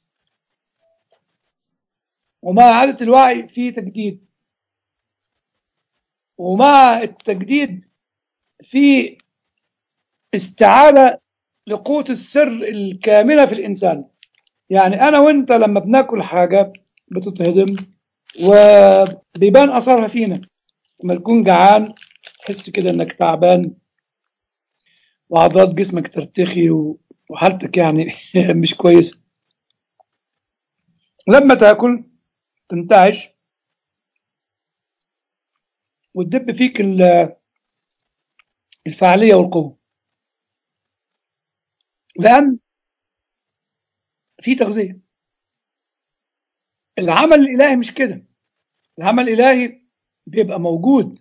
ومع إعادة الوعي في تجديد، ومع التجديد في استعادة لقوة السر الكامنة في الإنسان. يعني أنا وأنت لما بناكل حاجة بتتهضم وبيبان أثرها فينا. لما تكون جعان تحس كده إنك تعبان، وعضلات جسمك ترتخي و- وحالتك يعني مش كويسة. لما تاكل تنتعش وتدب فيك ال- الفعالية والقوة، لأن في تغذية. العمل الإلهي مش كده. العمل الإلهي بيبقى موجود،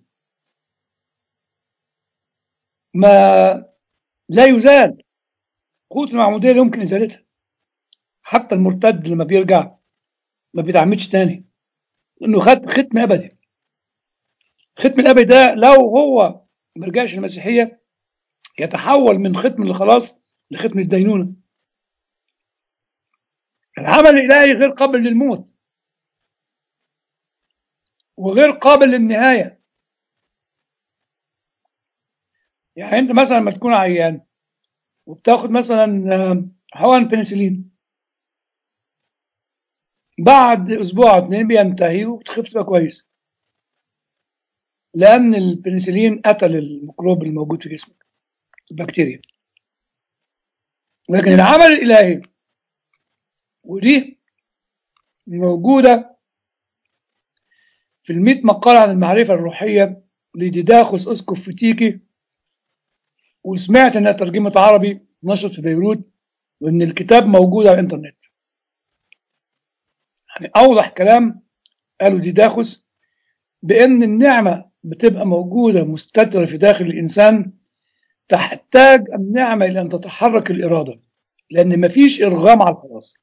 ما لا يزال. قوة المعمودية لا يمكن إزالتها. حتى المرتد لما بيرجع ما بيتعمدش تاني، لأنه خد ختم أبدي. ختم الأبدي ده لو هو ما رجعش المسيحية يتحول من ختم الخلاص لختم الدينونة. العمل الإلهي غير قابل للموت وغير قابل للنهاية. يعني أنت مثلا لما تكون عيان وبتاخد مثلا آه، حقن بنسلين، بعد أسبوع أو اتنين بينتهي وبتخف تبقى كويس، لأن البنسلين قتل الميكروب الموجود في جسمك، البكتيريا. لكن العمل الإلهي، ودي موجودة في المئة مقالة عن المعرفة الروحية لديداخوس أسقف فيتيكي، وسمعت إنها ترجمة عربي نشرت في بيروت، وإن الكتاب موجود على الإنترنت. يعني أوضح كلام قالوا ديداخوس بأن النعمة بتبقى موجودة مستترة في داخل الإنسان، تحتاج النعمة إلى أن تتحرك الإرادة، لأن مفيش إرغام على الخلاص.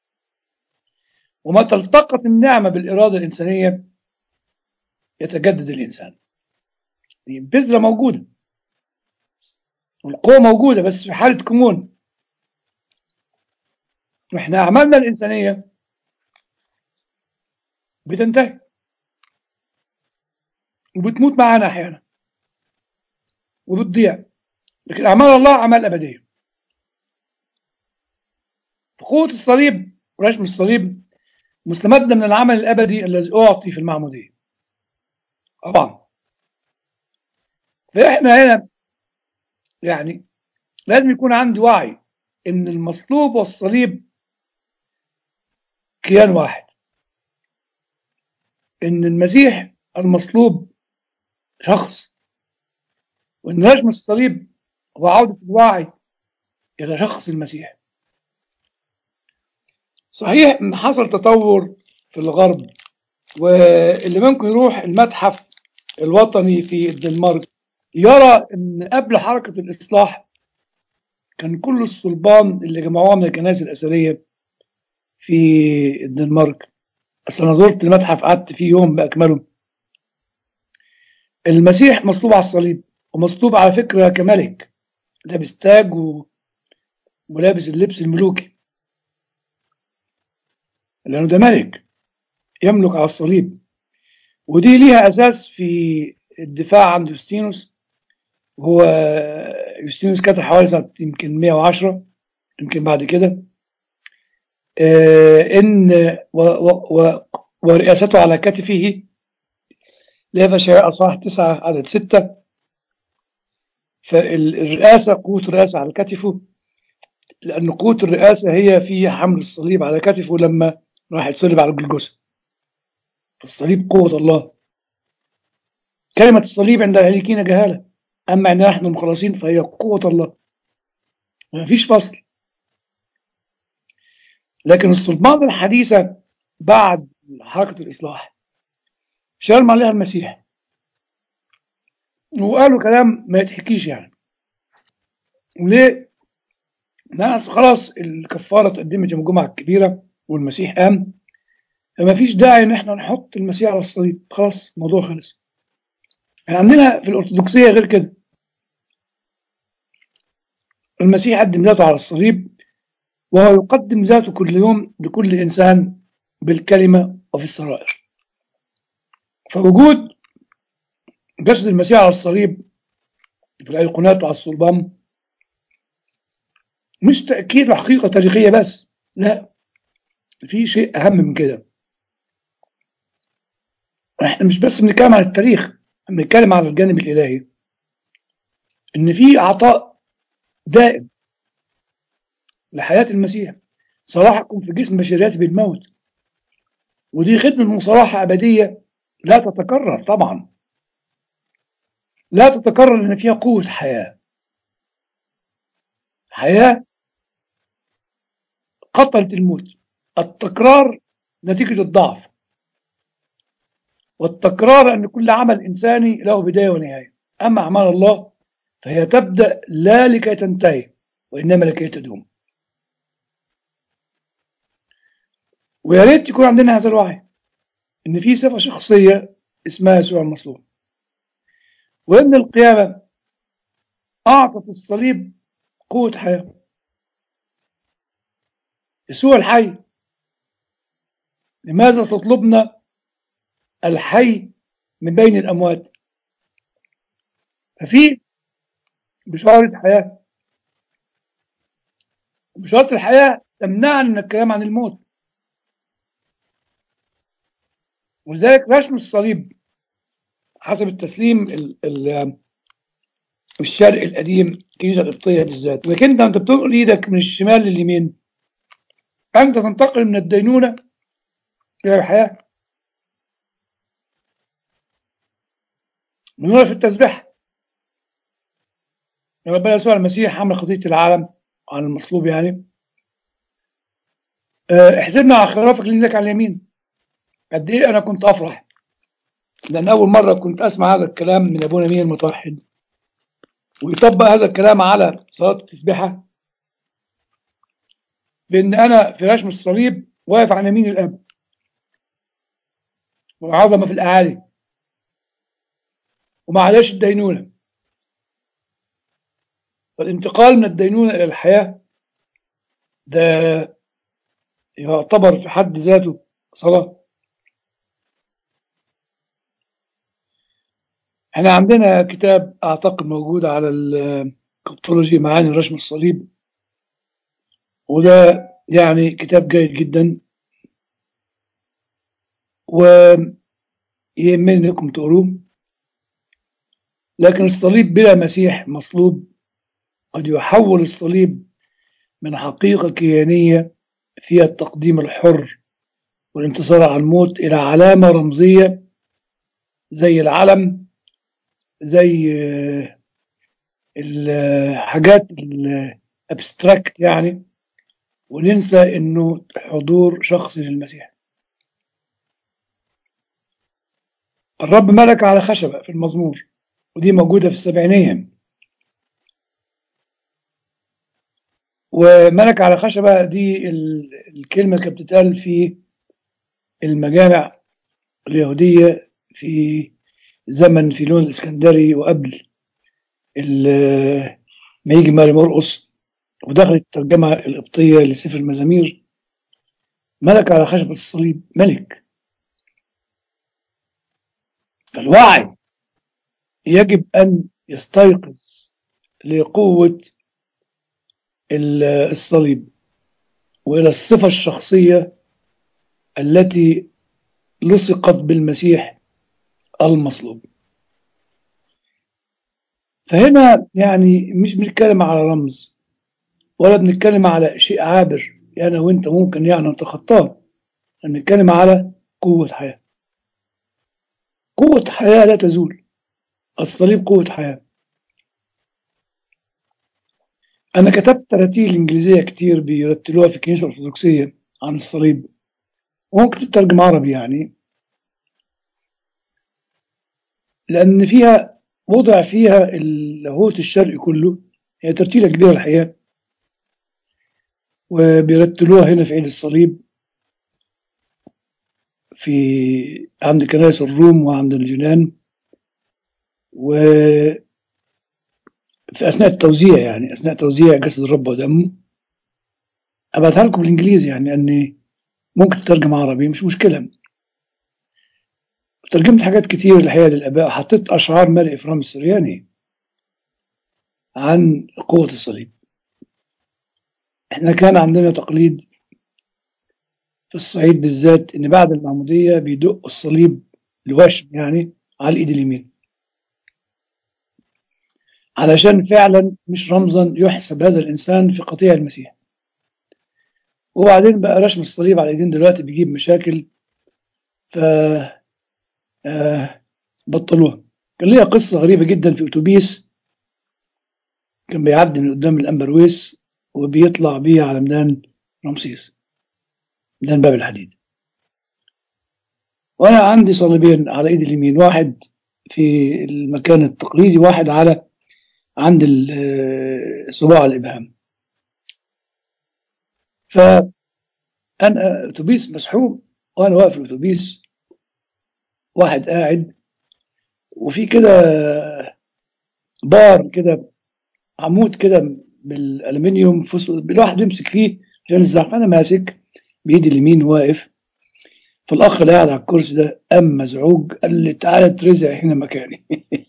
وما تلتقط النعمة بالإرادة الإنسانية يتجدد الإنسان. البذرة موجودة والقوة موجودة، بس في حالة كمون. وإحنا أعمالنا الإنسانية بتنتهي وبتموت معانا أحيانا وبتضيع، لكن أعمال الله أعمال أبدية. قوة الصليب ورشم الصليب مستمدة من العمل الأبدي الذي أعطي في المعمودية طبعا. فإحنا هنا يعني لازم يكون عندي وعي إن المصلوب والصليب كيان واحد، إن المسيح المصلوب شخص، وإن رشم الصليب هو عودة الوعي إلى شخص المسيح. صحيح إن حصل تطور في الغرب، واللي ممكن يروح المتحف الوطني في الدنمارك يرى إن قبل حركة الإصلاح كان كل الصلبان اللي جمعوها من الكنائس الأثرية في الدنمارك. أصل أنا زرت المتحف قعدت فيه يوم بأكمله، المسيح مصلوب على الصليب، ومصلوب على فكرة كملك، لابس تاج و... ولابس اللبس الملوكي، لأنه ده ملك يملك على الصليب. ودي ليها أساس في الدفاع عن يوستينوس. هو يوستينوس كتب حوالي سنة يمكن مئة وعشرة، يمكن بعد كده، آه إن و... و... و... ورئاسته على كتفه، لهذا شيء أصحاح تسعة عدد ستة. فالرئاسة، قوة الرئاسة على كتفه، لأن قوة الرئاسة هي في حمل الصليب على كتفه لما راح يتصلب على الجلجثة. الصليب قوة الله. كلمة الصليب عند الهالكين جهالة، أما عندنا نحن المخلصين فهي قوة الله، ما فيش فصل. لكن الصلبان الحديثة بعد حركة الإصلاح شرم عليها المسيح، وقالوا كلام ما يتحكيش يعني. وليه؟ لأن خلاص الكفارة اتقدمت يوم الجمعة الكبيرة والمسيح قام، فما فيش داعي إن احنا نحط المسيح على الصليب، خلاص الموضوع خلص. يعني عندنا في الأرثوذكسية غير كده، المسيح قدم ذاته على الصليب، وهو يقدم ذاته كل يوم لكل إنسان بالكلمة وفي السرائر. فوجود جسد المسيح على الصليب في الأيقونات وعلى الصلبان مش تأكيد لحقيقة تاريخية بس، لا، في شيء أهم من كده. احنا مش بس بنتكلم عن التاريخ، بنتكلم عن الجانب الإلهي، إن في عطاء دائم لحياة المسيح. صلاحكم في جسم بشريات بالموت، ودي خدمة مصالحة أبدية لا تتكرر طبعا، لا تتكرر، لأن فيها قوة حياة، حياة قتلت الموت. التكرار نتيجة الضعف، والتكرار أن كل عمل إنساني له بداية ونهاية. أما أعمال الله فهي تبدأ لا لكي تنتهي، وإنما لكي تدوم. ويا ريت يكون عندنا هذا الوعي، إن في صفة شخصية اسمها يسوع المصلوب، وإن القيامة أعطت الصليب قوة حياة. يسوع الحي، لماذا تطلبنا الحي من بين الأموات؟ ففي بشارة حياة، بشارة الحياة تمنعنا من الكلام عن الموت. ولذلك رسم الصليب حسب التسليم الشرقي القديم، الكنيسة القبطية بالذات، انك انت انت بتنقل ايدك من الشمال لليمين، انت تنتقل من الدينونة الى الحياة. بنقول في التسبيح لما ربنا يسوع المسيح حمل خطية العالم عن المصلوب، يعني احسبنا على خرافك ليك على اليمين. قد ايه انا كنت افرح، لان اول مرة كنت اسمع هذا الكلام من ابونا مين المتوحد، ويطبق هذا الكلام على صلاة التسبيحة، بان انا في رسم الصليب واقف عن يمين الاب، والعظمة في الاعالي، وما عليش الدينونة. فالانتقال من الدينونة إلى الحياة ده يعتبر في حد ذاته صلاة. احنا عندنا كتاب أعتقد موجود على الكتولوجي، معاني رسم الصليب، وده يعني كتاب جيد جدا، ويهمني انكم تقروه. لكن الصليب بلا مسيح مصلوب قد يحول الصليب من حقيقة كيانية فيها التقديم الحر والانتصار على الموت إلى علامة رمزية زي العلم، زي الحاجات الابستراكت يعني، وننسى انه حضور شخصي للمسيح. الرب ملك على خشبة في المزمور، ودي موجودة في السبعينية. وملك على خشبة دي الكلمة كانت بتتقال في المجامع اليهودية في زمن فيلون الإسكندري وقبل ما يجي ماري مرقص، ودخلت الترجمة القبطية لسفر المزامير، ملك على خشبة الصليب، ملك. فالوعي يجب أن يستيقظ لقوة الصليب وإلى الصفة الشخصية التي لصقت بالمسيح المصلوب. فهنا يعني مش بنتكلم على رمز ولا بنتكلم على شيء عابر يعني أنا وانت ممكن يعني نتخطاه، بنتكلم على قوة حياة. قوة حياة لا تزول، الصليب قوة حياة. أنا كتبت تراتيل إنجليزية كتير بيرتلوها في الكنيسة الأرثوذكسية عن الصليب، وممكن تترجم عربي يعني، لأن فيها وضع فيها اللاهوت الشرقي كله. هي ترتيلة كبيرة الحقيقة، وبيرتلوها هنا في عيد الصليب في عند كنائس الروم وعند اليونان، وفي أثناء التوزيع يعني أثناء توزيع جسد الرب ودمه. أبعتها لكم بالإنجليزي يعني أني ممكن تترجم عربي مش مشكلة. ترجمت حاجات كتير الحقيقة للآباء، حطيت أشعار ماري إفرام السرياني عن قوة الصليب. احنا كان عندنا تقليد في الصعيد بالذات ان بعد المعمودية بيدق الصليب الوشم يعني على الايد اليمين، علشان فعلا مش رمزا يحسب هذا الانسان في قطيع المسيح. وبعدين بقى رسم الصليب على الايدين دلوقتي بيجيب مشاكل، ف آه بطلوها. كان ليها قصة غريبة جدا في اتوبيس كان بيعدي من قدام الامبرويس وبيطلع بيه على ميدان رمسيس، ميدان باب الحديد، وانا عندي صليبين على ايدي اليمين، واحد في المكان التقليدي واحد على عند صباع الابهام. فانا اتوبيس مسحوب وانا واقف في الاتوبيس، واحد قاعد وفي كده بار كده عمود كده بالالومنيوم الواحد يمسك فيه عشان الزحمه، انا ماسك بايدي اليمين واقف. فالاخ اللي قاعد على الكرسي ده قام مزعوج قال لي تعالى اترزع هنا مكاني.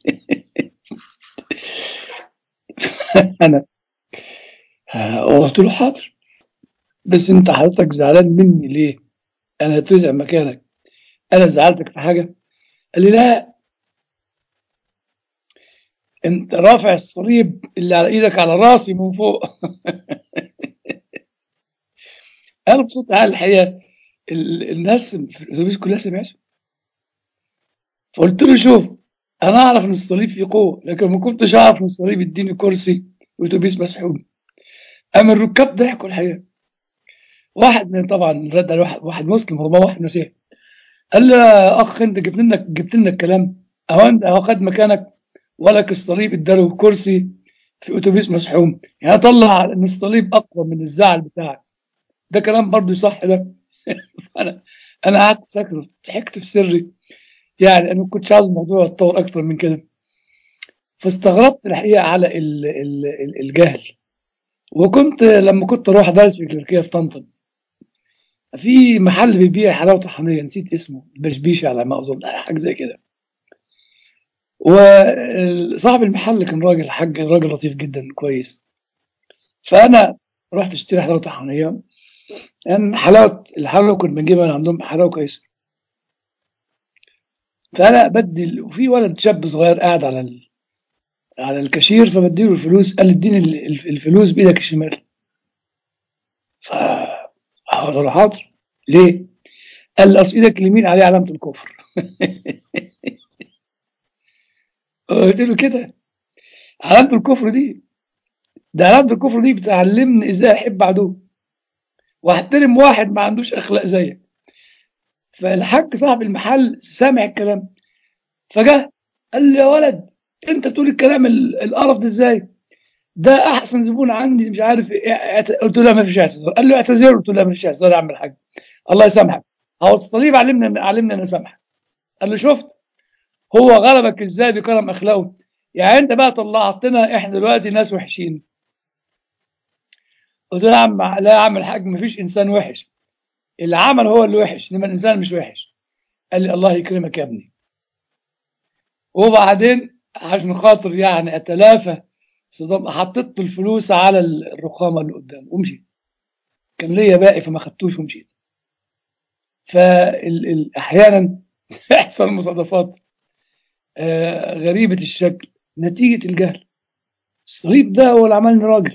انا قلت له حاضر، بس انت حضرتك زعلان مني ليه؟ انا اترزع مكانك، انا زعلتك في حاجه؟ قال لي لا، انت رافع الصليب اللي على ايدك على راسي من فوق. انا بصوت عالي الحقيقه، الناس في الاتوبيس كلها سمعته. فقلت له شوف، انا اعرف ان الصليب فيه قوه، لكن ما كنتش اعرف ان الصليب يديني كرسي واتوبيس مسحوب. اما الركاب ضحكوا الحقيقه. واحد من طبعا رد على واحد, واحد مسلم ربما واحد مسيحي، قال له يا اخ انت جبت لنا جبت لنا الكلام اهو، انت اهو خد مكانك ولك الصليب اداله كرسي في اتوبيس مسحوم، يعني طلع ان الصليب اقوى من الزعل بتاعك. ده كلام برضه صح ده. انا انا قعدت ساكت ضحكت في سري، يعني انا ما كنتش عاوز الموضوع يتطور اكتر من كده. فاستغربت الحقيقه على ال ال ال الجهل. وكنت لما كنت اروح درس في تركيا في طنطا، في محل بيبيع حلاوه طحينيه نسيت اسمه، البشبيشي على ما اظن حاجه زي كده. وصاحب المحل كان راجل حاج راجل لطيف جدا كويس. فانا رحت اشتري حلاوه طحينيه، لان حلاوه الحلاوه كنت بنجيبها من عندهم حلاوه كويسه. فانا بدي، وفي ولد شاب صغير قاعد على ال... على الكاشير، فبدي له الفلوس، قال لي اديني الفلوس بايدك الشمال. ف حاضر حاضر ليه؟ قال لي اصل ايدك اليمين عليه علامه الكفر. قلت له كده؟ علامه الكفر دي، ده علامه الكفر دي بتعلمني ازاي احب عدو واحترم واحد ما عندوش اخلاق زيك. فالحاج صاحب المحل سامع الكلام، فجاه قال لي يا ولد انت تقول الكلام القرف ده ازاي؟ ده احسن زبون عندي مش عارف ايه. قلت له لا ما فيش اعتذار. قال له اعتذر، قلت له لا ما فيش اعتذار يا عم الحاج، الله يسامحك، هو الصليب علمنا علمنا ان نسامحك. قال له شفت، هو غلبك ازاي بكرم اخلاقه. يعني انت بقى طلعتنا احنا دلوقتي ناس وحشين. قلت له يا عم لا يا عم الحاج مفيش انسان وحش، العمل هو اللي وحش انما الانسان مش وحش. قال لي الله يكرمك يا ابني. وبعدين عشان خاطر يعني اتلافى صدام حطيت له الفلوس على الرخامه اللي قدامه ومشيت. كان ليا باقي فما خدتوش ومشيت. فاحيانا يحصل مصادفات آه، غريبه الشكل نتيجه الجهل. الصليب ده هو اللي عملني راجل،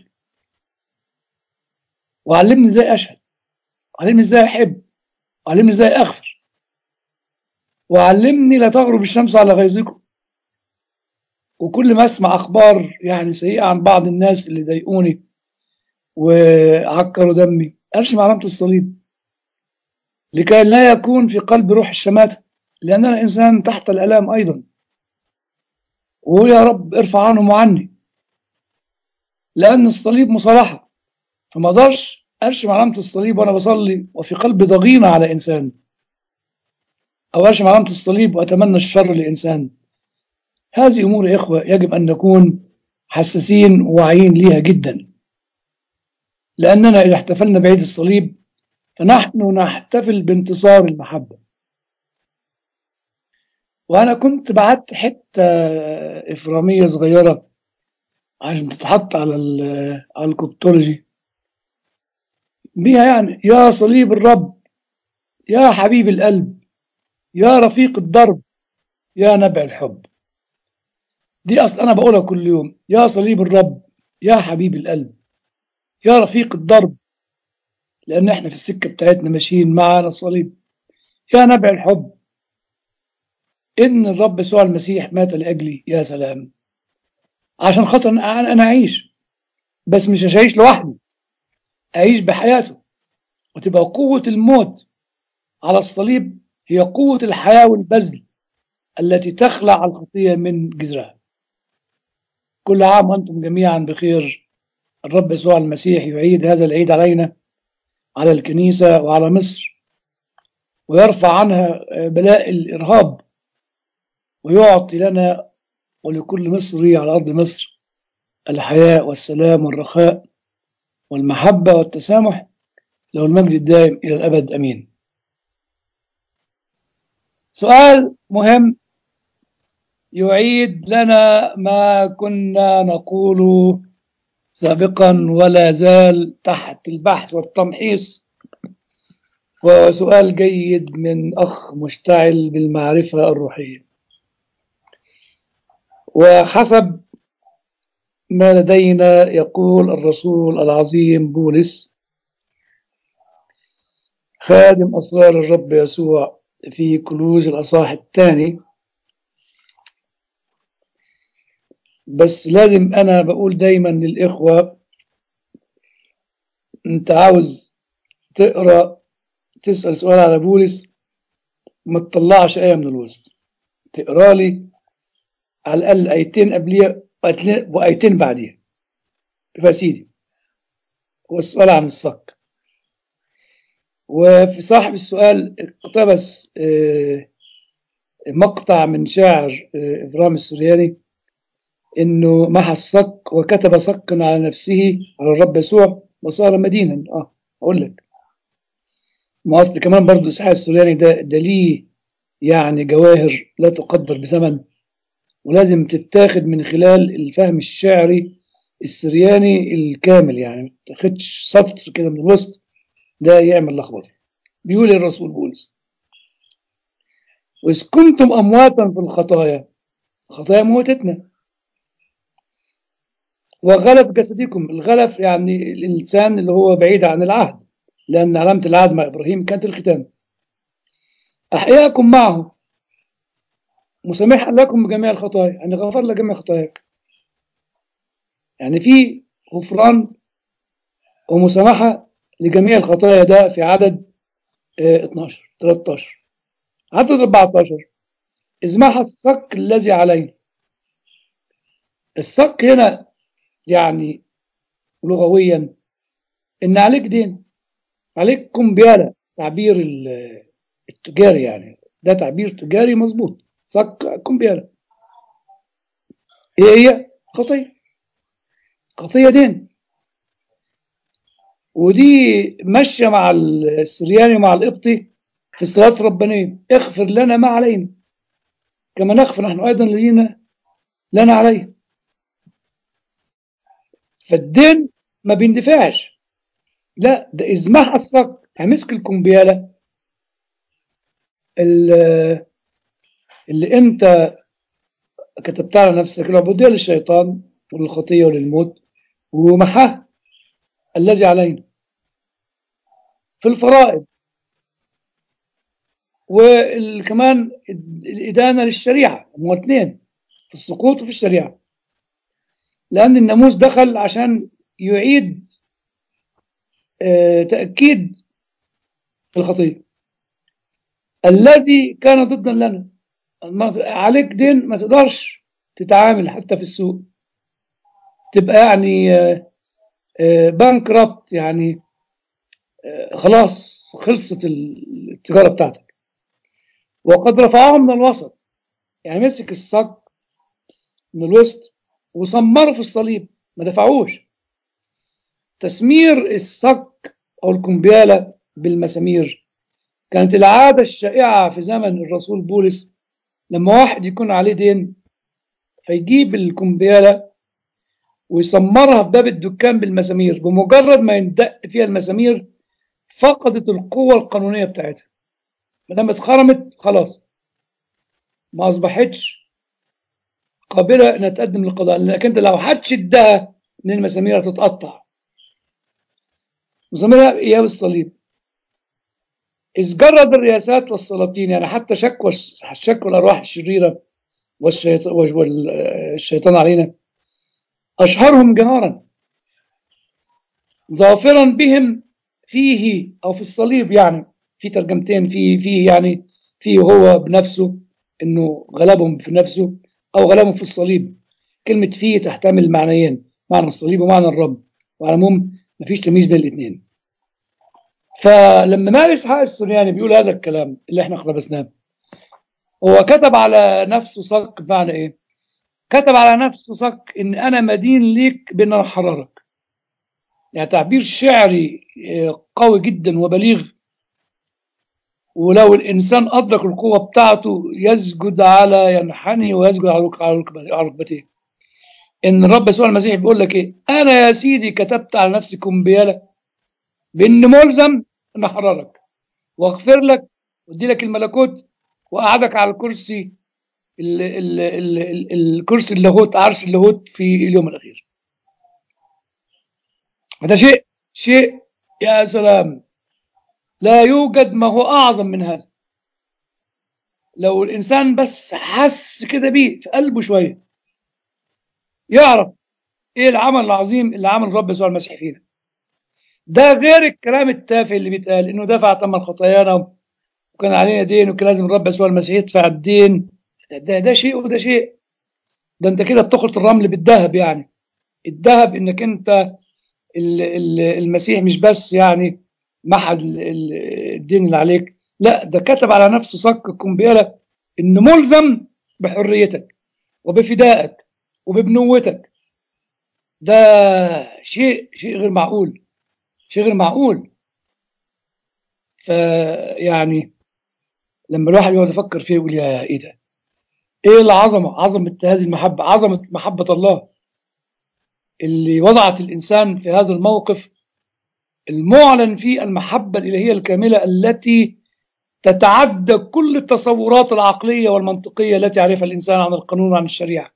وعلمني ازاي اشهد، وعلمني ازاي احب، وعلمني ازاي اغفر، وعلمني لا تغرب الشمس على غيظكم. وكل ما اسمع اخبار يعني سيئه عن بعض الناس اللي ضايقوني وعكروا دمي ارسم علامه الصليب لكي لا يكون في قلب روح الشماتة، لأن أنا إنسان تحت الآلام أيضا. ويا رب ارفع عنهم وعني، لأن الصليب مصالحة. فما اقدرش أرسم علامة الصليب وأنا بصلي وفي قلبي ضغينة على إنسان، أو أرسم علامة الصليب وأتمنى الشر لإنسان. هذه أمور يا إخوة يجب أن نكون حساسين وواعيين ليها جدا، لأننا إذا احتفلنا بعيد الصليب فنحن نحتفل بانتصار المحبة. وأنا كنت بعت حتة إفرامية صغيرة عشان تتحط على على الكوبتولوجي بيها، يعني يا صليب الرب، يا حبيب القلب، يا رفيق الدرب، يا نبع الحب. دي أصل أنا بقولها كل يوم، يا صليب الرب، يا حبيب القلب، يا رفيق الدرب، لأن إحنا في السكة بتاعتنا ماشيين معانا الصليب. يا نبع الحب، إن الرب يسوع المسيح مات لأجلي. يا سلام، عشان خاطر أنا أنا أعيش، بس مش هعيش لوحدي، أعيش بحياته. وتبقى قوة الموت على الصليب هي قوة الحياة والبذل التي تخلع الخطية من جذرها. كل عام وأنتم جميعا بخير. الرب يسوع المسيح يعيد هذا العيد علينا، على الكنيسة وعلى مصر، ويرفع عنها بلاء الإرهاب، ويعطي لنا ولكل مصري على أرض مصر الحياة والسلام والرخاء والمحبة والتسامح. له المجد الدائم إلى الأبد أمين. سؤال مهم يعيد لنا ما كنا نقول سابقا ولا زال تحت البحث والتمحيص، وهو سؤال جيد من أخ مشتعل بالمعرفة الروحية. وحسب ما لدينا يقول الرسول العظيم بولس خادم أسرار الرب يسوع في كنوز الأصحاح الثاني، بس لازم أنا بقول دايما للإخوة، أنت عاوز تقرأ تسأل سؤال على بولس ما تطلعش آية من الوسط، تقرأ لي على الأقل آيتين قبليها وآيتين بعديها. يبقى سيدي هو السؤال عن الصك. وفي صاحب السؤال اقتبس مقطع من شاعر إبرام السورياني إنه محى الصك وكتب صكا على نفسه على الرب يسوع وصار مدينا. اه أقول لك ما أصل كمان برضو إسحاق السورياني ده ده ليه يعني جواهر لا تقدر بثمن، ولازم تتاخد من خلال الفهم الشعري السرياني الكامل، يعني ما تاخدش سطر كده من الوسط ده يعمل لخبطه. بيقول الرسول بولس وإذ كنتم أمواتا في الخطايا، الخطايا موتتنا، وغلف جسدكم، الغلف يعني الإنسان اللي هو بعيد عن العهد، لأن علامة العهد مع إبراهيم كانت الختان، أحياكم معه مسامحا لكم بجميع الخطايا، يعني غفر لك جميع خطاياك. يعني في غفران ومسامحة لجميع الخطايا، ده في عدد اه اثناشر ثلاثة عشر. عدد أربعة عشر إذ محى الصك الذي عليه. الصك هنا يعني لغويا إن عليك دين، عليك كمبيالة، تعبير التجاري، يعني ده تعبير تجاري مظبوط. صك كمبيالة. ايه هي؟ خطية. خطية دين. ودي ماشية مع السرياني ومع القبطي في الصلاة الربانية، اغفر لنا ما علينا كما نغفر نحن أيضا لينا لنا عليه. فالدين ما بيندفعش، لا ده إذ محى الصك همسك الكمبيالة اللي, اللي أنت كتبتها على نفسك، العبودية للشيطان وللخطية وللموت، ومحاه الذي علينا في الفرائض، وكمان الإدانة للشريعة. هم اثنين، في السقوط وفي الشريعة، لأن الناموس دخل عشان يعيد آه تأكيد الخطية الذي كان ضدا لنا. عليك دين ما تقدرش تتعامل حتى في السوق، تبقى يعني آه آه بانكربت، يعني آه خلاص خلصت التجارة بتاعتك. وقد رفعهم من الوسط، يعني مسك الصك من الوسط وسمره في الصليب، ما دفعوش. تسمير الصك أو الكمبيالة بالمسامير كانت العادة الشائعة في زمن الرسول بولس، لما واحد يكون عليه دين فيجيب الكمبيالة ويسمرها في باب الدكان بالمسامير. بمجرد ما يندق فيها المسامير فقدت القوة القانونية بتاعتها، ما دام اتخرمت خلاص ما أصبحتش قابلة إنها تقدم للقضاء، لأنك أنت لو هتشدها من المسامير هتتقطع. مسميها إياب الصليب. إذ جرد الرياسات والسلاطين، يعني حتى شكوى شكوى الأرواح الشريرة والشيطان علينا، أشهرهم جهارا ظافرا بهم فيه أو في الصليب. يعني في ترجمتين، فيه فيه يعني فيه هو بنفسه إنه غلبهم في نفسه، أو غلبهم في الصليب. كلمة فيه تحتمل معنيين، معنى الصليب ومعنى الرب، وعلى العموم مفيش تمييز بين الاثنين. فلما ماري إسحاق السورياني بيقول هذا الكلام اللي احنا اقتبسناه، هو كتب على نفسه صك. بمعنى ايه؟ كتب على نفسه صك ان انا مدين ليك بان انا احررك. يعني تعبير شعري قوي جدا وبليغ، ولو الانسان ادرك القوه بتاعته يسجد على ينحني ويسجد على ركبتيه. ان الرب يسوع المسيح بيقول لك ايه؟ انا يا سيدي كتبت على نفسي كمبياله بان ملزم ان احررك واغفر لك وادي لك الملكوت وقعدك على الكرسي، ال ال ال ال الكرسي اللاهوت، عرش اللاهوت في اليوم الاخير. هذا شيء شيء يا سلام، لا يوجد ما هو اعظم من هذا. لو الانسان بس حس كده بيه في قلبه شويه، يعرف ايه العمل العظيم اللي عمل الرب يسوع المسيح فينا. ده غير الكلام التافه اللي بيتقال انه دفع ثمن خطايانا وكان علينا دين وكان لازم الرب يسوع المسيح يدفع الدين. ده, ده, ده شيء وده شيء. ده انت كده بتخلط الرمل بالذهب. يعني الذهب انك انت المسيح مش بس يعني محى الدين اللي عليك، لا ده كتب على نفسه صك الكمبيالة انه ملزم بحريتك وبفدائك وببنوتك. ده شيء شيء غير معقول، شيء غير معقول. فيعني لما الواحد يقعد يفكر فيه يقول يا ايه ده، ايه العظمه، عظمه هذه المحبه، عظمه محبه الله اللي وضعت الانسان في هذا الموقف المعلن فيه المحبه الالهيه الكامله التي تتعدى كل التصورات العقليه والمنطقيه التي يعرفها الانسان عن القانون وعن الشريعه.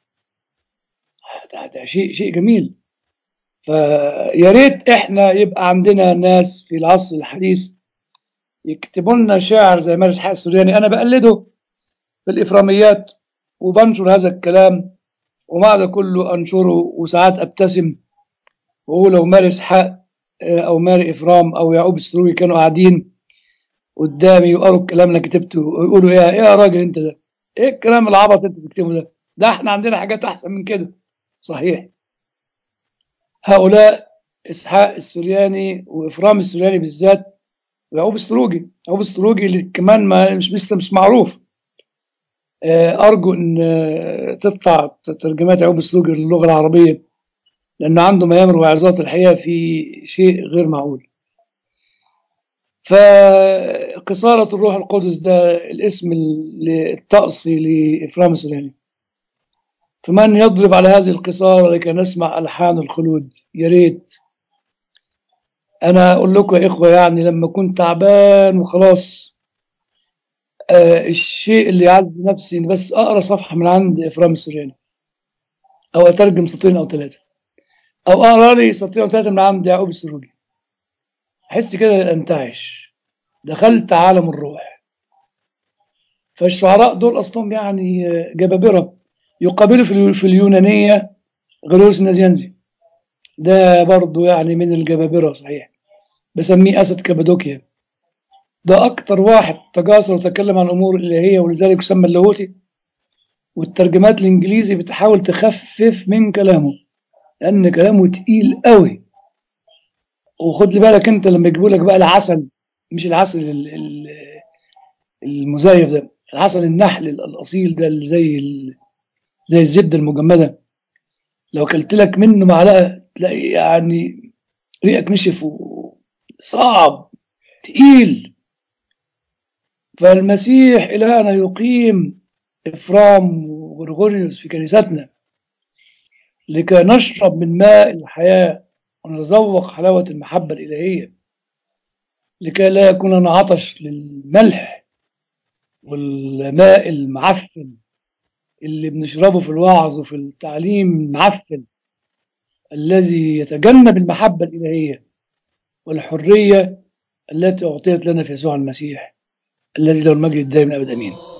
ده, ده شيء شيء جميل. فيا ريت احنا يبقى عندنا ناس في العصر الحديث يكتبوا لنا شعر زي مارس حق السورياني. انا بقلده في الافراميات وبنشر هذا الكلام، ومع ده كله انشره وساعات ابتسم واقول لو مارس حق او ماري افرام او يعقوب السروي كانوا قاعدين قدامي وقروا الكلام اللي كتبته ويقولوا ايه ايه يا راجل انت ده، ايه الكلام العبط انت بتكتبه ده، ده احنا عندنا حاجات احسن من كده. صحيح. هؤلاء اسحاق السورياني وافرام السورياني بالذات ويعقوب السروجي، يعقوب السروجي اللي كمان ما مش لسه مش معروف، آه، أرجو أن آه، تطلع ترجمات يعقوب السلوجي للغة العربية، لأنه عنده ميامر وعظات الحقيقة في شيء غير معقول. فقصارة الروح القدس ده الاسم الطقسي لإفرام يعني. فمن يضرب على هذه القصارى لكي نسمع ألحان الخلود. يا ريت. أنا أقول لكم يا إخوة، يعني لما كنت تعبان وخلاص، آه الشيء اللي يعز نفسي إن بس أقرأ صفحة من عند إفرام السورياني، أو أترجم سطرين أو ثلاثة، أو أقرأ لي سطرين أو ثلاثة من عند يعقوب السروجي، أحس كده أنتعش، دخلت عالم الروح. فالشعراء دول أصلهم يعني آه، جبابرة، يقابلوا في اليو- في اليونانية غيروس النازيانزي، ده برضو يعني من الجبابرة صحيح، بسميه أسد كابادوكيا. ده أكتر واحد تجاسر وتكلم عن الأمور الإلهية، ولذلك يسمى اللاهوتي. والترجمات الإنجليزي بتحاول تخفف من كلامه، لأن كلامه تقيل قوي. وخد لي بالك أنت لما يجيبوا لك بقى العسل، مش العسل ال- ال- المزيف ده، العسل النحل الأصيل ده اللي زي ال- زي الزبدة المجمدة، لو كلت لك منه معلقة تلاقي يعني ريقك نشف وصعب تقيل. فالمسيح إلهنا يقيم إفرام وغرغوريوس في كنيستنا لكي نشرب من ماء الحياة ونتذوق حلاوة المحبة الإلهية، لكي لا يكون لنا عطش للملح والماء المعفن اللي بنشربه في الوعظ وفي التعليم المعفن، الذي يتجنب المحبة الإلهية والحرية التي أعطيت لنا في يسوع المسيح الذي له المجد الدائم الأبد. أمين.